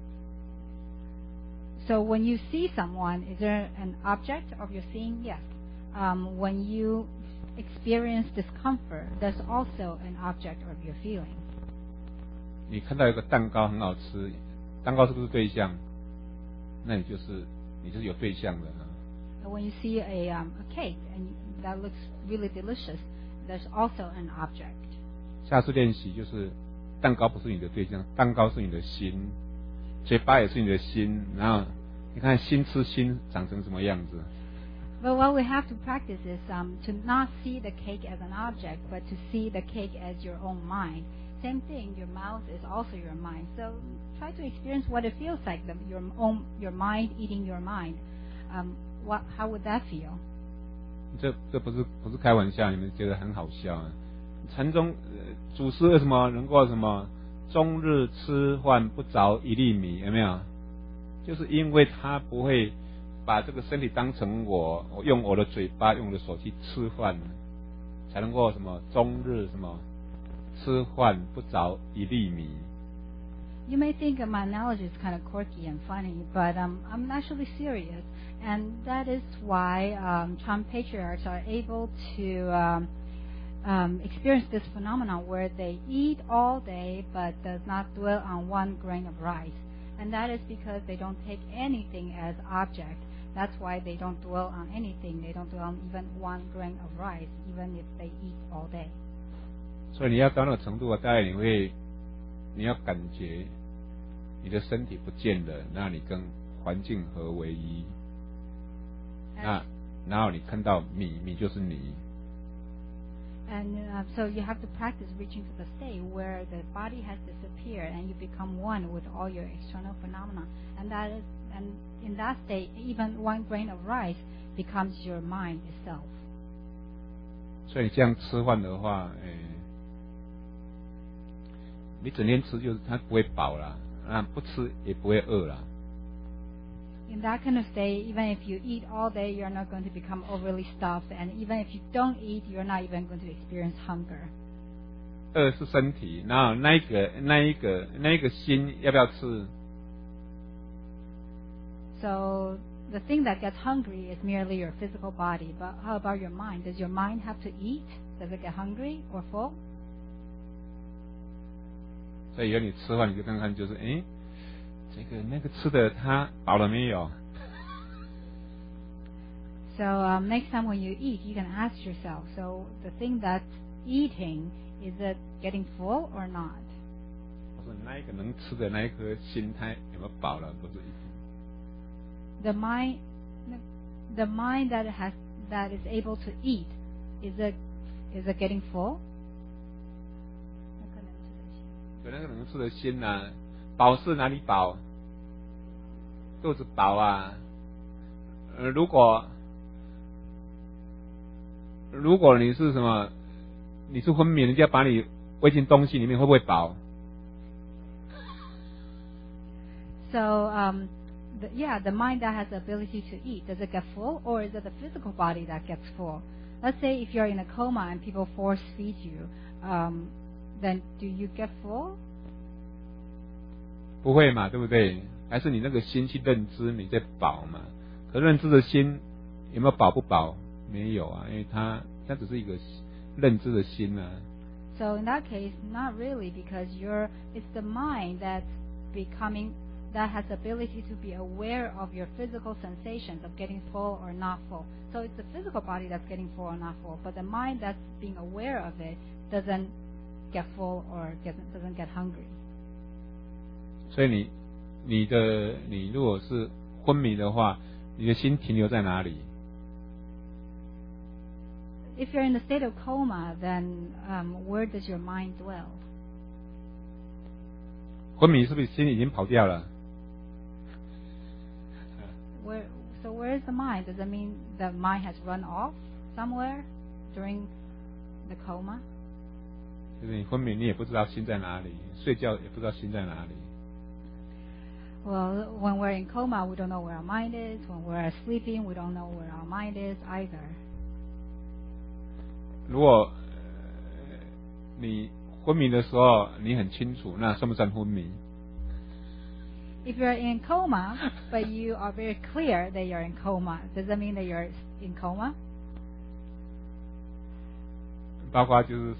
So when you see someone, is there an object of your seeing? Yes. When you experience discomfort, there's also an object of your feeling. 你看到一个蛋糕很好吃，蛋糕是不是对象？那你就是有对象的。 When you see a cake and that looks really delicious, there's also an object. 下次练习就是蛋糕不是你的对象，蛋糕是你的心，嘴巴也是你的心，然后你看心吃心长成什么样子。 But what we have to practice is to not see the cake as an object, but to see the cake as your own mind. Same thing, your mouth is also your mind. So try to experience what it feels like, your mind eating your mind. How would that feel? 这不是开玩笑，你们觉得很好笑啊？禅宗祖师为什么能够什么终日吃饭不着一粒米？有没有？就是因为他不会把这个身体当成我用我的嘴巴用我的手去吃饭，才能够什么终日什么吃饭不着一粒米。 You may think my analogy is kind of quirky and funny, but I'm actually serious, and that is why Chan patriarchs are able to experience this phenomenon where they eat all day but does not dwell on one grain of rice, and that is because they don't take anything as object. That's why they don't dwell on anything. They don't dwell on even one grain of rice, even if they eat all day. 所以你要到那个程度，大概你要感觉你的身体不见了，那你跟环境合为一。那然后你看到米就是你。 And so you have to practice reaching to the state where the body has disappeared and you become one with all your external phenomena. And in that state, even one grain of rice becomes your mind itself. 所以这样吃饭的话，你整天吃就是它不会饱啦，那不吃也不会饿啦。 In that kind of state, even if you eat all day, you're not going to become overly stuffed. And even if you don't eat, you're not even going to experience hunger. 饿是身体，然后那一个心要不要吃？ So the thing that gets hungry is merely your physical body. But how about your mind? Does your mind have to eat? Does it get hungry or full? 所以以后你吃饭你就看看，就是这个那个吃的他饱了没有？ So next time when you eat, you can ask yourself, so the thing that's eating, is it getting full or not? 我说那一个能吃的那一颗心，它有没有饱了？不是。 The mind that is able to eat, is it getting full? 有那个能吃的心呐，饱是哪里饱？肚子饱啊。如果你是什么，你是昏迷，人家把你喂进东西里面，会不会饱？ So the mind that has the ability to eat, does it get full, or is it the physical body that gets full? Let's say if you're in a coma and people force feed you, then do you get full? 不会嘛，对不对？还是你那个心去认知你在饱嘛？可认知的心有没有饱不饱？没有啊，因为它只是一个认知的心啊。 So in that case, not really, because it's the mind that has the ability to be aware of your physical sensations of getting full or not full. So it's the physical body that's getting full or not full, but the mind that's being aware of it doesn't get full or doesn't get hungry. 所以你如果是昏迷的话，你的心停留在哪里？ If you're in the state of coma, then where does your mind dwell? 昏迷是不是心已经跑掉了？ So where is the mind? Does it mean the mind has run off somewhere during the coma? 就是你昏迷，你也不知道心在哪里，睡觉也不知道心在哪里。 Well, when we're in coma, we don't know where our mind is. When we're sleeping, we don't know where our mind is either. 如果你昏迷的时候你很清楚，那算不算昏迷？ If you're in coma, but you are very clear that you're in coma, does that mean that you're in coma? 包括就是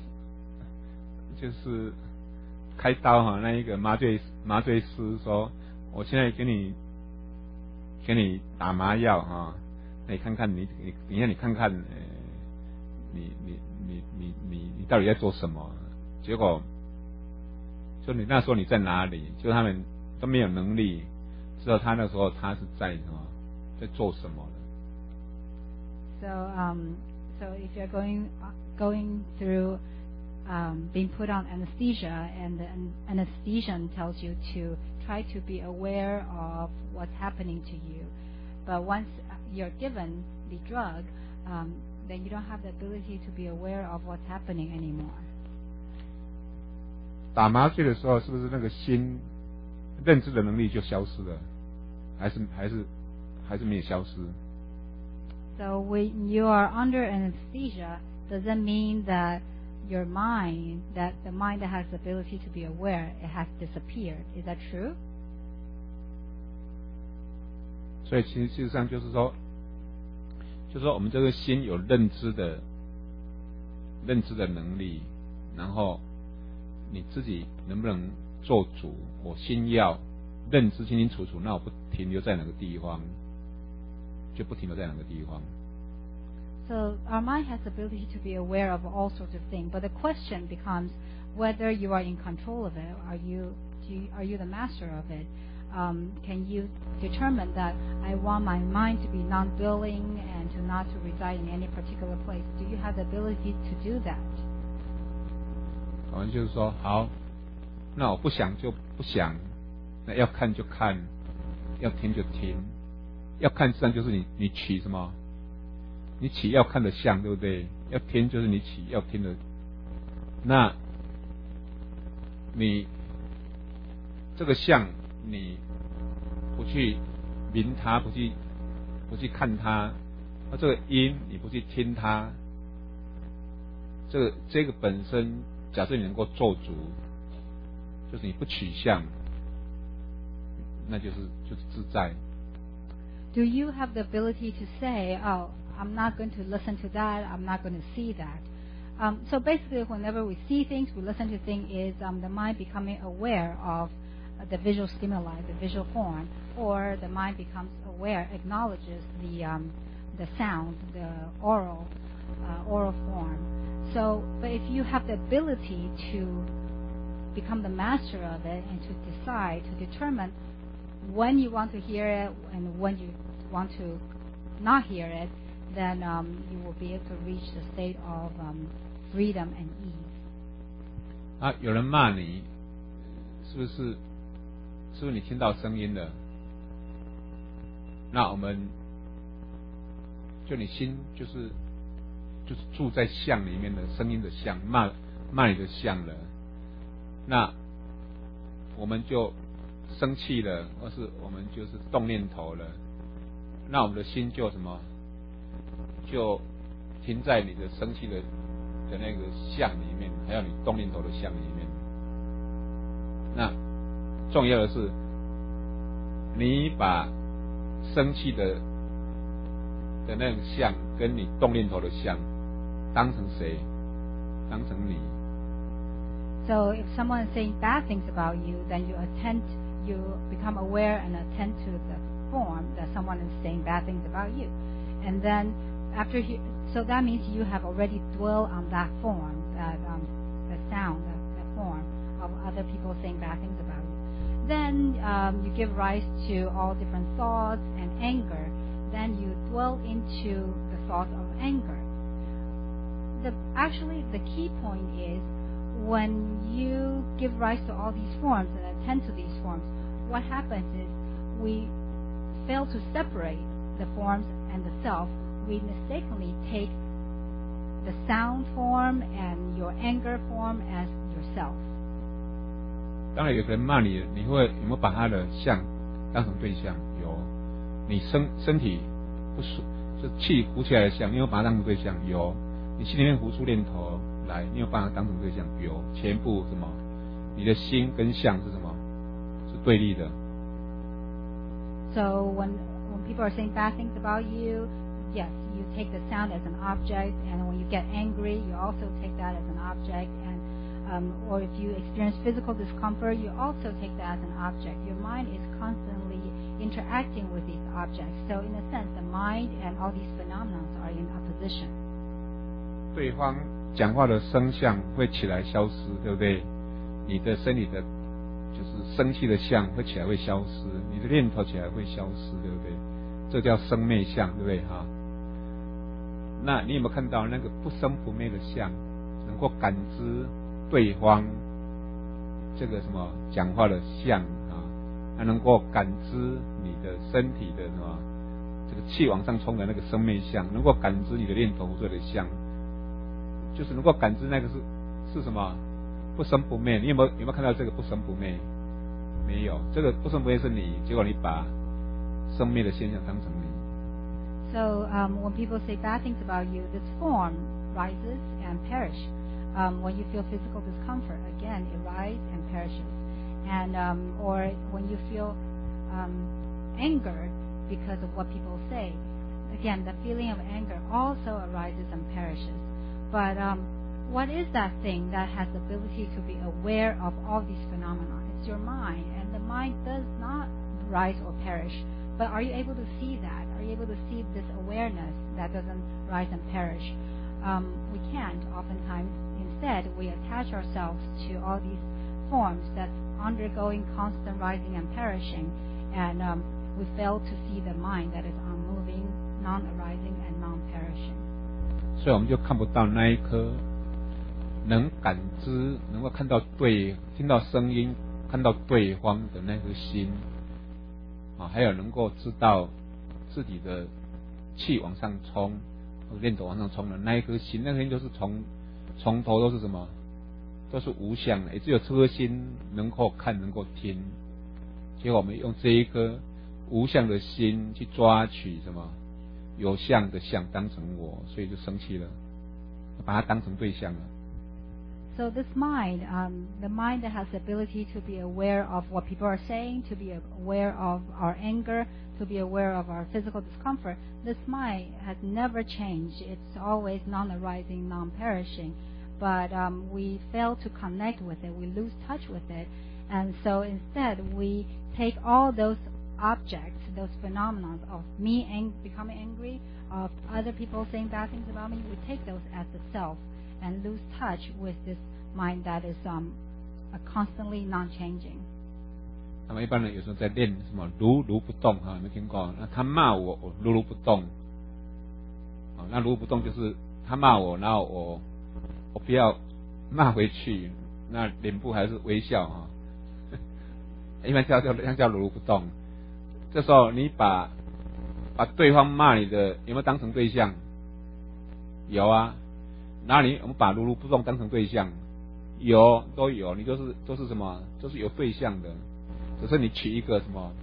开刀哈，那一个麻醉师说，我现在给你打麻药哈，那你看看你看看你到底在做什么？结果就你那时候你在哪里？就他们都没有能力知道他那时候他是在什么，在做什么的。 So if you're going through being put on anesthesia, and the anesthesian tells you to try to be aware of what's happening to you, but once you're given the drug, then you don't have the ability to be aware of what's happening anymore. 打麻醉的时候，是不是那个心认知的能力就消失了？还是没有消失？ So when you are under anesthesia, does that mean that your mind, that the mind that has the ability to be aware, it has disappeared? Is that true? 所以其实上就是说我们这个心有认知的能力，然后你自己能不能做主？我心要认知清清楚楚，那我不停留在哪个地方，就不停留在哪个地方。 So our mind has the ability to be aware of all sorts of things, but the question becomes whether you are in control of it. Are you Are you the master of it? Can you determine that I want my mind to be non-dwelling and to not to reside in any particular place? Do you have the ability to do that? 我们就是说，好，那我不想就不想，那要看就看，要听就听，要看实际上就是你起什么，你起要看的相，对不对？要听就是你起要听的，那你这个相你不去明它，不去看它，那这个音你不去听它，这个本身，假设你能够做足，就是你不取相，那就是自在。 Do you have the ability to say, "Oh, I'm not going to listen to that. I'm not going to see that"? So basically, whenever we see things, we listen to things, is the mind becoming aware of the visual stimuli, the visual form, or the mind becomes aware, acknowledges the sound, the oral form. So, but if you have the ability to become the master of it and to decide, to determine when you want to hear it and when you want to not hear it, then you will be able to reach the state of freedom and ease. 有人骂你，是不是你听到声音了？那我们就你心就是住在相里面的声音的相，骂你的相了，那我们就生气了，或是我们就是动念头了，那我们的心就什么，就停在你的生气的那个相里面，还有你动念头的相里面。那重要的是，你把生气的那个相跟你动念头的相当成谁？当成你。 So if someone is saying bad things about you, then you become aware and attend to the form that someone is saying bad things about you. And then so that means you have already dwelled on that form, that the sound, the form of other people saying bad things about you. Then you give rise to all different thoughts and anger. Then you dwell into the thought of anger. Actually, the key point is when you give rise to all these forms and attend to these forms, what happens is we fail to separate the forms and the self. We mistakenly take the sound form and your anger form as yourself. 当然有个人骂你，你有没有把他的相当成对象？有。你身体不舒，就气浮起来的相，你有把它当成对象？有。你心里面浮出念头来，你有把它当成对象？有。全部什么？你的心跟相是什么？是对立的。 So when people are saying bad things about you, yes, you take the sound as an object, and when you get angry, you also take that as an object, and or if you experience physical discomfort, you also take that as an object. Your mind is constantly interacting with these objects. So in a sense, the mind and all these phenomena are in opposition. 对方讲话的声相会起来消失，对不对？你的身体的就是生气的相会起来会消失，你的念头起来会消失，对不对？这叫生灭相，对不对哈？那你有没有看到那个不生不灭的相，能够感知对方这个什么讲话的相啊？它能够感知你的身体的什么这个气往上冲的那个生灭相，能够感知你的念头做的相，就是能够感知那个是什么不生不灭。你有没有看到这个不生不灭？没有，这个不生不灭是你，结果你把生灭的现象当成你。 So when people say bad things about you, this form rises and perishes. When you feel physical discomfort, again, it rises and perishes. And or when you feel anger because of what people say, again, the feeling of anger also arises and perishes. But what is that thing that has the ability to be aware of all these phenomena? It's your mind, and the mind does not rise or perish. But are you able to see that? Are you able to see this awareness that doesn't rise and perish? We can't. Oftentimes, instead, we attach ourselves to all these forms that's undergoing constant rising and perishing, and we fail to see the mind that is unmoving, non-arising, and non-perishing. 所以我们就看不到那一颗能感知、能够看到对、听到声音、看到对方的那颗心啊，还有能够知道自己的气往上冲，或者念头往上冲的那一颗心，那颗心就是从头都是什么？都是无相的，也只有这颗心能够看、能够听。结果我们用这一颗无相的心去抓取什么有相的相当成我，所以就生气了，把它当成对象了。 So this mind, the mind that has the ability to be aware of what people are saying, to be aware of our anger, to be aware of our physical discomfort, this mind has never changed. It's always non-arising, non-perishing. But we fail to connect with it. We lose touch with it. And so instead, we take all those objects, those phenomena of me becoming angry, of other people saying bad things about me, we take those as the self and lose touch with this mind that is constantly non-changing. 那么一般人有时候在练什么如如不动哈，有没有听过？那他骂我，我如如不动。那如如不动就是他骂我，然后我不要骂回去，那脸部还是微笑哈。一般叫如如不动。这时候你把对方骂你的有没有当成对象？有啊。然后我们把如如不动当成对象，有都有，你都是什么？都是有对象的，只是你取一个什么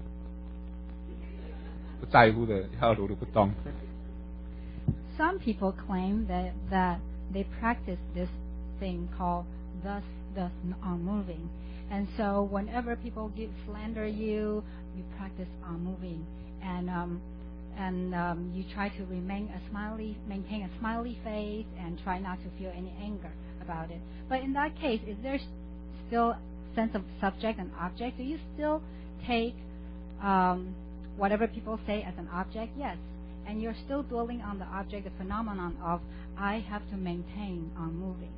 不在乎的，要如如不动。 Some people claim that they practice this thing called thus unmoving, and so whenever people slander you, you practice unmoving, and you try to maintain a smiley face and try not to feel any anger about it. But in that case, is there still sense of subject and object? Do you still take whatever people say as an object? Yes. And you're still dwelling on the object, the phenomenon of I have to maintain unmoving.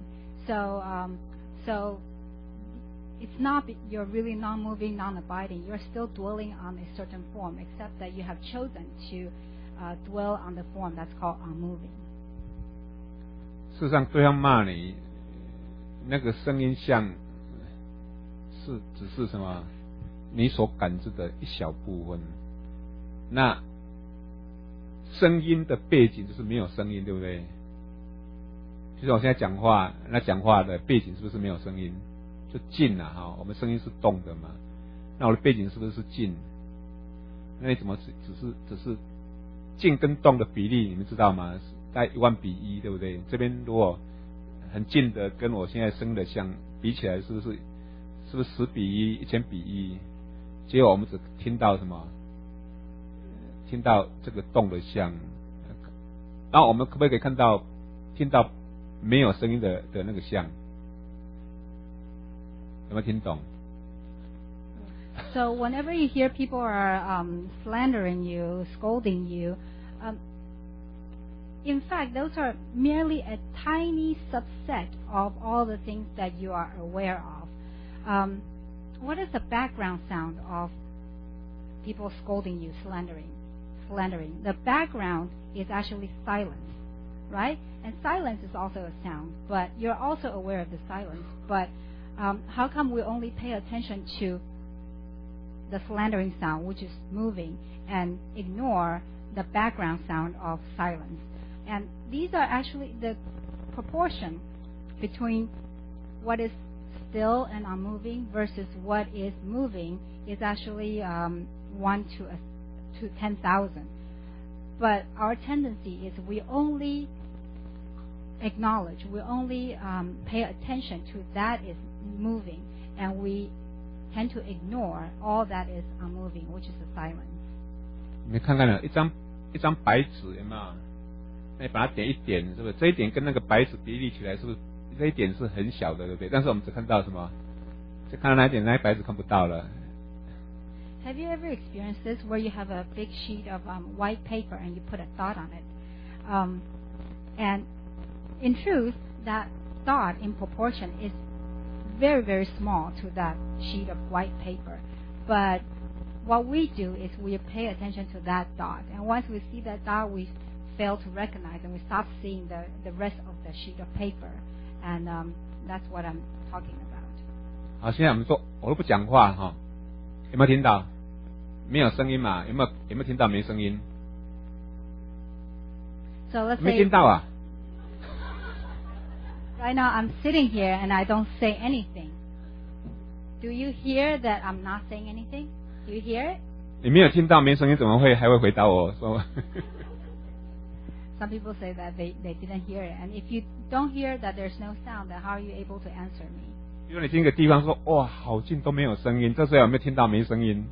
So it's not you're really non-moving, non-abiding. You're still dwelling on a certain form, except that you have chosen to dwell on the form that's called unmoving. 事实上，对方骂你，那个声音像只是什么？你所感知的一小部分。那声音的背景就是没有声音，对不对？就是我现在讲话，那讲话的背景是不是没有声音？就静啊，哈，我们声音是动的嘛，那我的背景是不是静？那你怎么只是静跟动的比例，你们知道吗？大概1:1，对不对？这边如果很近的跟我现在声的像比起来，是不是10:1、1000:1？结果我们只听到什么？听到这个动的像，然后我们可不可以听到没有声音的那个像？有没有听懂？ So whenever you hear people are slandering you, scolding you, in fact, those are merely a tiny subset of all the things that you are aware of. What is the background sound of people scolding you, slandering? The background is actually silence, right? And silence is also a sound, but you're also aware of the silence. But how come we only pay attention to the slandering sound, which is moving, and ignore the background sound of silence? And these are actually the proportion between what is still and unmoving versus what is moving is actually 1 to 10,000. But our tendency is we only acknowledge, we only pay attention to that is moving, and we tend to ignore all that is unmoving, which is the silence. 你看看了一张白纸有没有？那你把它点一点，是不是？这一点跟那个白纸比例起来，是不是这一点是很小的，对不对？但是我们只看到什么？只看到那一点，那白纸看不到了。 Have you ever experienced this, where you have a big sheet of white paper and you put a dot on it? And in truth, that dot in proportion is very, very small to that sheet of white paper. But what we do is we pay attention to that dot. And once we see that dot, we fail to recognize and we stop seeing the rest of the sheet of paper. And that's what I'm talking about. 好，现在我们说我都不讲话哈，有没有听到？没有声音嘛？有没有听到没声音？ So let's 没 say 听到啊？ right now I'm sitting here and I don't say anything. Do you hear that I'm not saying anything? Do you hear it? 你没有听到没声音，怎么会还会回答我说？ Some people say that they didn't hear it. And if you don't hear that there's no sound, then how are you able to answer me? 比如你进一个地方说哇好近都没有声音，这时候有没有听到没声音？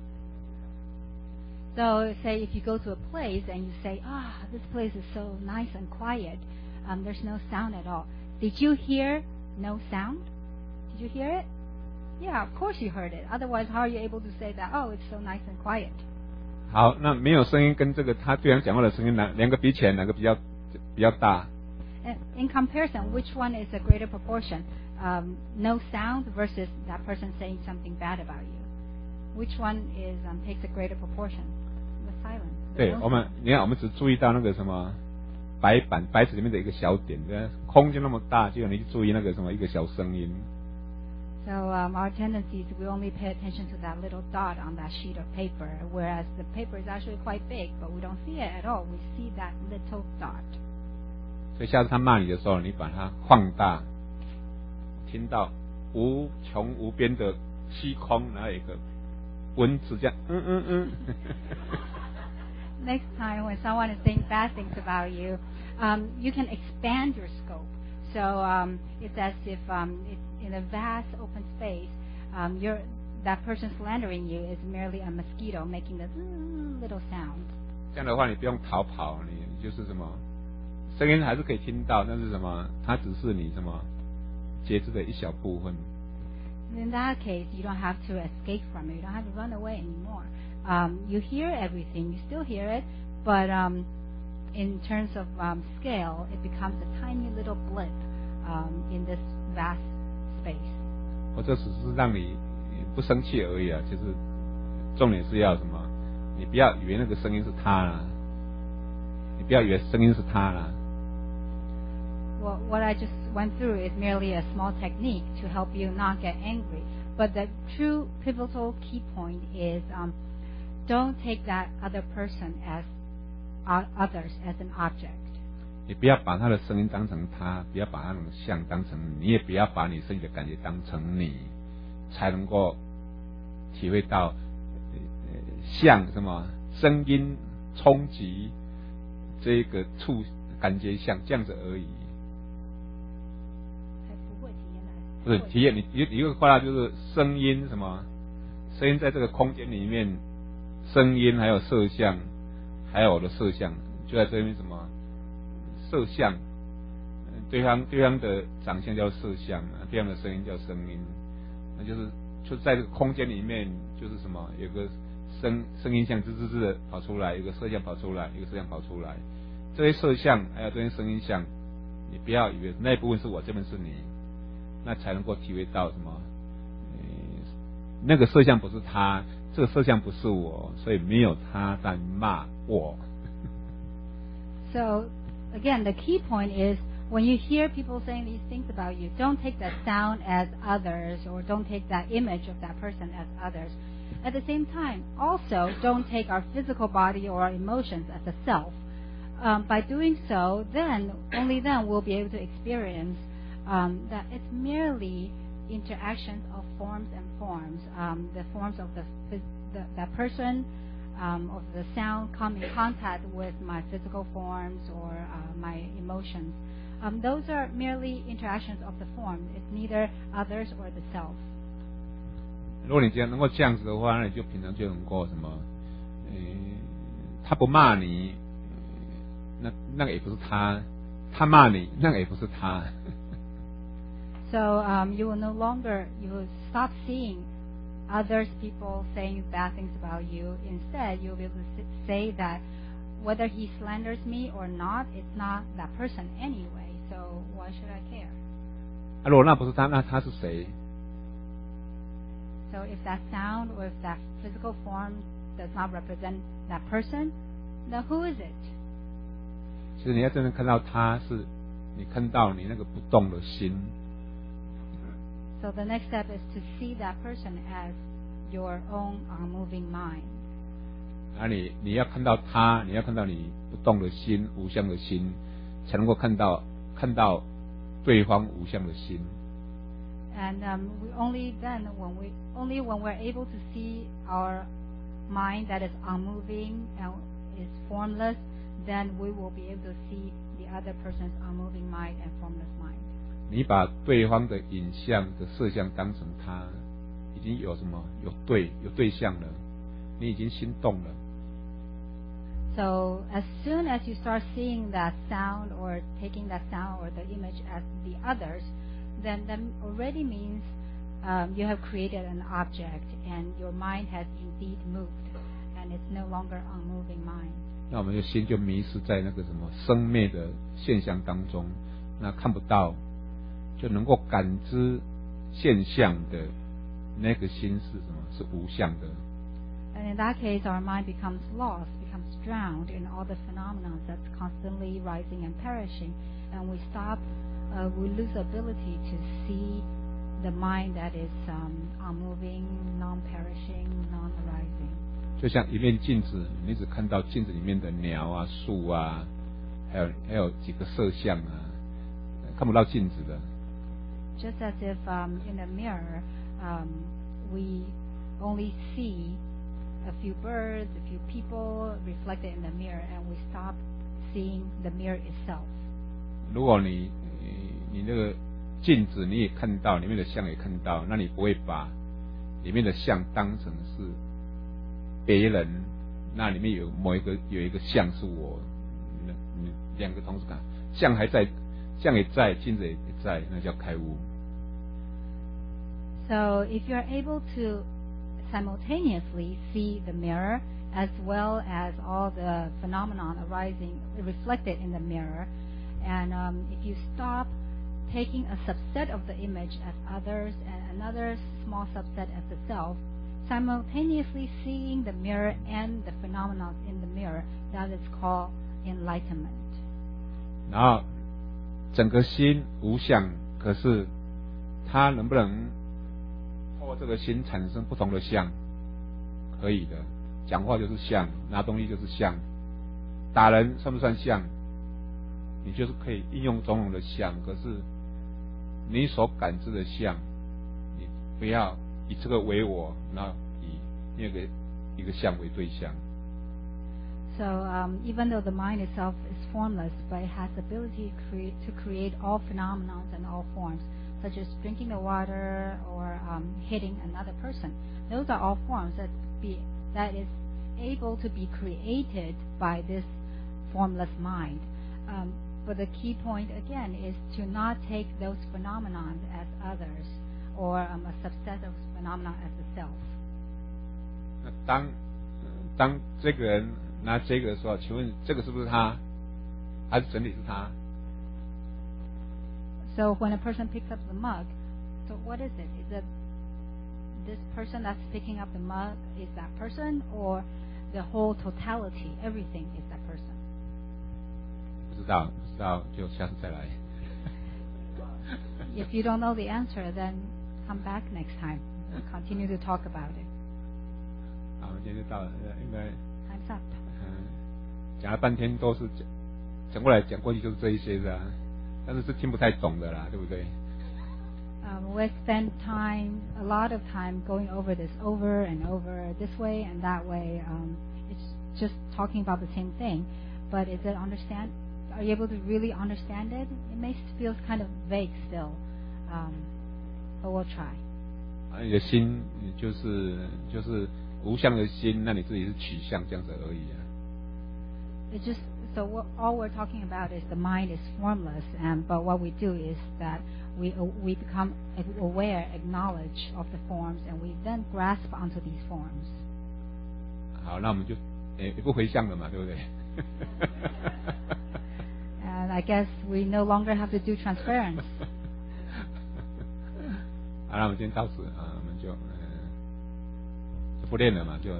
So say if you go to a place and you say, this place is so nice and quiet, there's no sound at all. Did you hear no sound? Did you hear it? Yeah, of course you heard it. Otherwise, how are you able to say that, it's so nice and quiet? 好，那没有声音跟这个他对方讲话的声音，两个比起来，哪个比较大？ And in comparison, which one is a greater proportion? No sound versus that person saying something bad about you. Which one is takes a greater proportion? The silence. 对， no 我们 sound. 你看，我们只注意到那个什么白纸里面的一个小点，空间那么大，就你去注意那个什么一个小声音。 So our tendency is we only pay attention to that little dot on that sheet of paper, whereas the paper is actually quite big, but we don't see it at all. We see that little dot. 所以下次他骂你的时候，你把它放大，听到无穷无边的虚空，然后有一个文字这样， Next time when someone is saying bad things about you, you can expand your scope. So it's as if it's in a vast open space, that person slandering you is merely a mosquito making this little sound. 这样的话，你不用逃跑，你就是什么声音还是可以听到，但是什么，它只是你什么节制的一小部分。 In that case, you don't have to escape from it. You don't have to run away anymore. You hear everything. You still hear it, but in terms of scale, it becomes a tiny little blip in this vast space. 我这只是让你不生气而已啊，就是重点是要什么？你不要以为那个声音是他啦，你不要以为声音是他啦。 Well, what I just went through is merely a small technique to help you not get angry. But the true pivotal key point is don't take that other person as others as an object. 你不要把他的声音当成他，不要把他那种像当成你，也不要把你身体的感觉当成你，才能够体会到像什么声音冲击这个感觉像这样子而已。不是体验，你一个话就是声音什么？声音在这个空间里面，声音还有色相，还有我的色相，就在这边什么色相，对方的长相叫色相，对方的声音叫声音，那就在这个空间里面，就是什么有个声音像吱吱吱的跑出来，有个色相跑出来，有个色相跑出来，这些色相还有这些声音相，你不要以为那一部分是我，这部分是你。 那才能够体会到什么？那个色相不是他，这个色相不是我，所以没有他在骂我。 So again, the key point is when you hear people saying these things about you, don't take that sound as others, or don't take that image of that person as others. At the same time, also don't take our physical body or our emotions as a self. By doing so, only then we'll be able to experience. That it's merely interactions of forms and forms. The forms of that person, of the sound come in contact with my physical forms or my emotions. Those are merely interactions of the form. It's neither others or the self. 如果你这样能够这样子的话，那你就平常就能够什么？他不骂你，那个也不是他；他骂你，那个也不是他。 So you will stop seeing others people saying bad things about you. Instead, you'll be able to say that whether he slanders me or not, it's not that person anyway. So why should I care? 如果那不是他，那他是谁？ So if that sound or if that physical form does not represent that person, then who is it? 其实你要真正看到他是，你看到你那个不动的心。 So the next step is to see that person as your own moving mind. 你要看到他，你要看到你不动的心，无相的心，才能够看到对方无相的心。 And we only when we're able to see our mind that is unmoving and is formless, then we will be able to see the other person's unmoving mind and formless mind. 你把对方的影像的色相当成他，已经有什么有对象了，你已经心动了。 So as soon as you start seeing that sound or taking that sound or the image as the others, then that already means you have created an object and your mind has indeed moved and it's no longer unmoving mind. 那我们的心就迷失在那个什么生灭的现象当中，那看不到，就能够感知现象的那个心是什么？是无相的。 And in that case, our mind becomes lost, becomes drowned in all the phenomena that's constantly rising and perishing, and we lose the ability to see the mind that is unmoving, non-perishing, non-arising. 就像一面镜子，你只看到镜子里面的鸟啊、树啊，还有几个色相啊，看不到镜子的。 Just as if in a mirror, we only see a few birds, a few people reflected in the mirror, and we stop seeing the mirror itself. 如果你那个镜子你也看到，里面的相也看到，那你不会把里面的相当成是别人，那里面有一个相是我，两个同时看，相还在，相也在，镜子也在，那叫开悟。 So if you're able to simultaneously see the mirror as well as all the phenomenon arising reflected in the mirror, and if you stop taking a subset of the image as others and another small subset as the self, simultaneously seeing the mirror and the phenomena in the mirror, that is called enlightenment. 然后整个心无相，可是它能不能透过这个心产生不同的相？可以的，讲话就是相，拿东西就是相，打人算不算相？你就是可以应用种种的相，可是你所感知的相，你不要以这个为我，然后以一个相为对象。 So even though the mind itself is formless, but it has the ability to create all phenomena and all forms, such as drinking the water or hitting another person. Those are all forms that is able to be created by this formless mind. But the key point again is to not take those phenomena as others or a subset of phenomena as the self. 当这个人拿这个的时候，请问这个是不是他，还是整体是他？ So when a person picks up the mug, so what is it? Is it this person that's picking up the mug is that person, or the whole totality, everything is that person? 不知道就下次再来。 If you don't know the answer, then come back next time. We'll continue to talk about it. 好，今天就到了，应该 Time's up. 讲了半天都是讲过来讲过去就是这一些的，但是是听不太懂的啦，对不对 ？We spend a lot of time going over this over and over, this way and that way. It's just talking about the same thing, but are you able to really understand it? It may feel kind of vague still, but we'll try. 你的心就是无相的心，那你自己是取相这样子而已啊。 All we're talking about is the mind is formless, but what we do is that we become aware, acknowledge of the forms, and we then grasp onto these forms. 好，那我们就也不回向了嘛，对不对？ And I guess we no longer have to do transference. 好，那我们今天到此啊，我们就不练了嘛，就。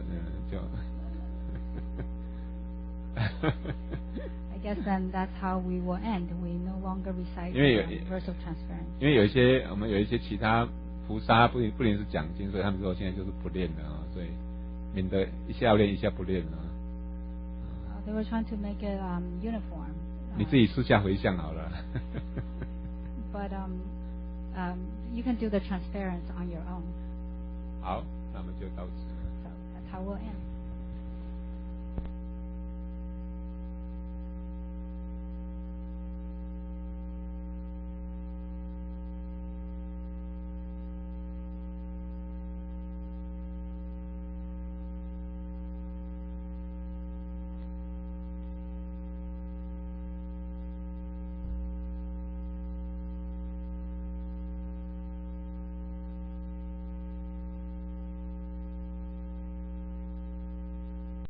I guess then that's how we will end. We no longer recite 因为 the verse of transference. 因为我们有一些其他菩萨不一定是讲经，所以他们说现在就是不练了啊，所以免得一下练一下不练啊。 They were trying to make it uniform. 你自己私下回向好了。 But you can do the transference on your own. 好，那我们就到此。 So that's how we'll end.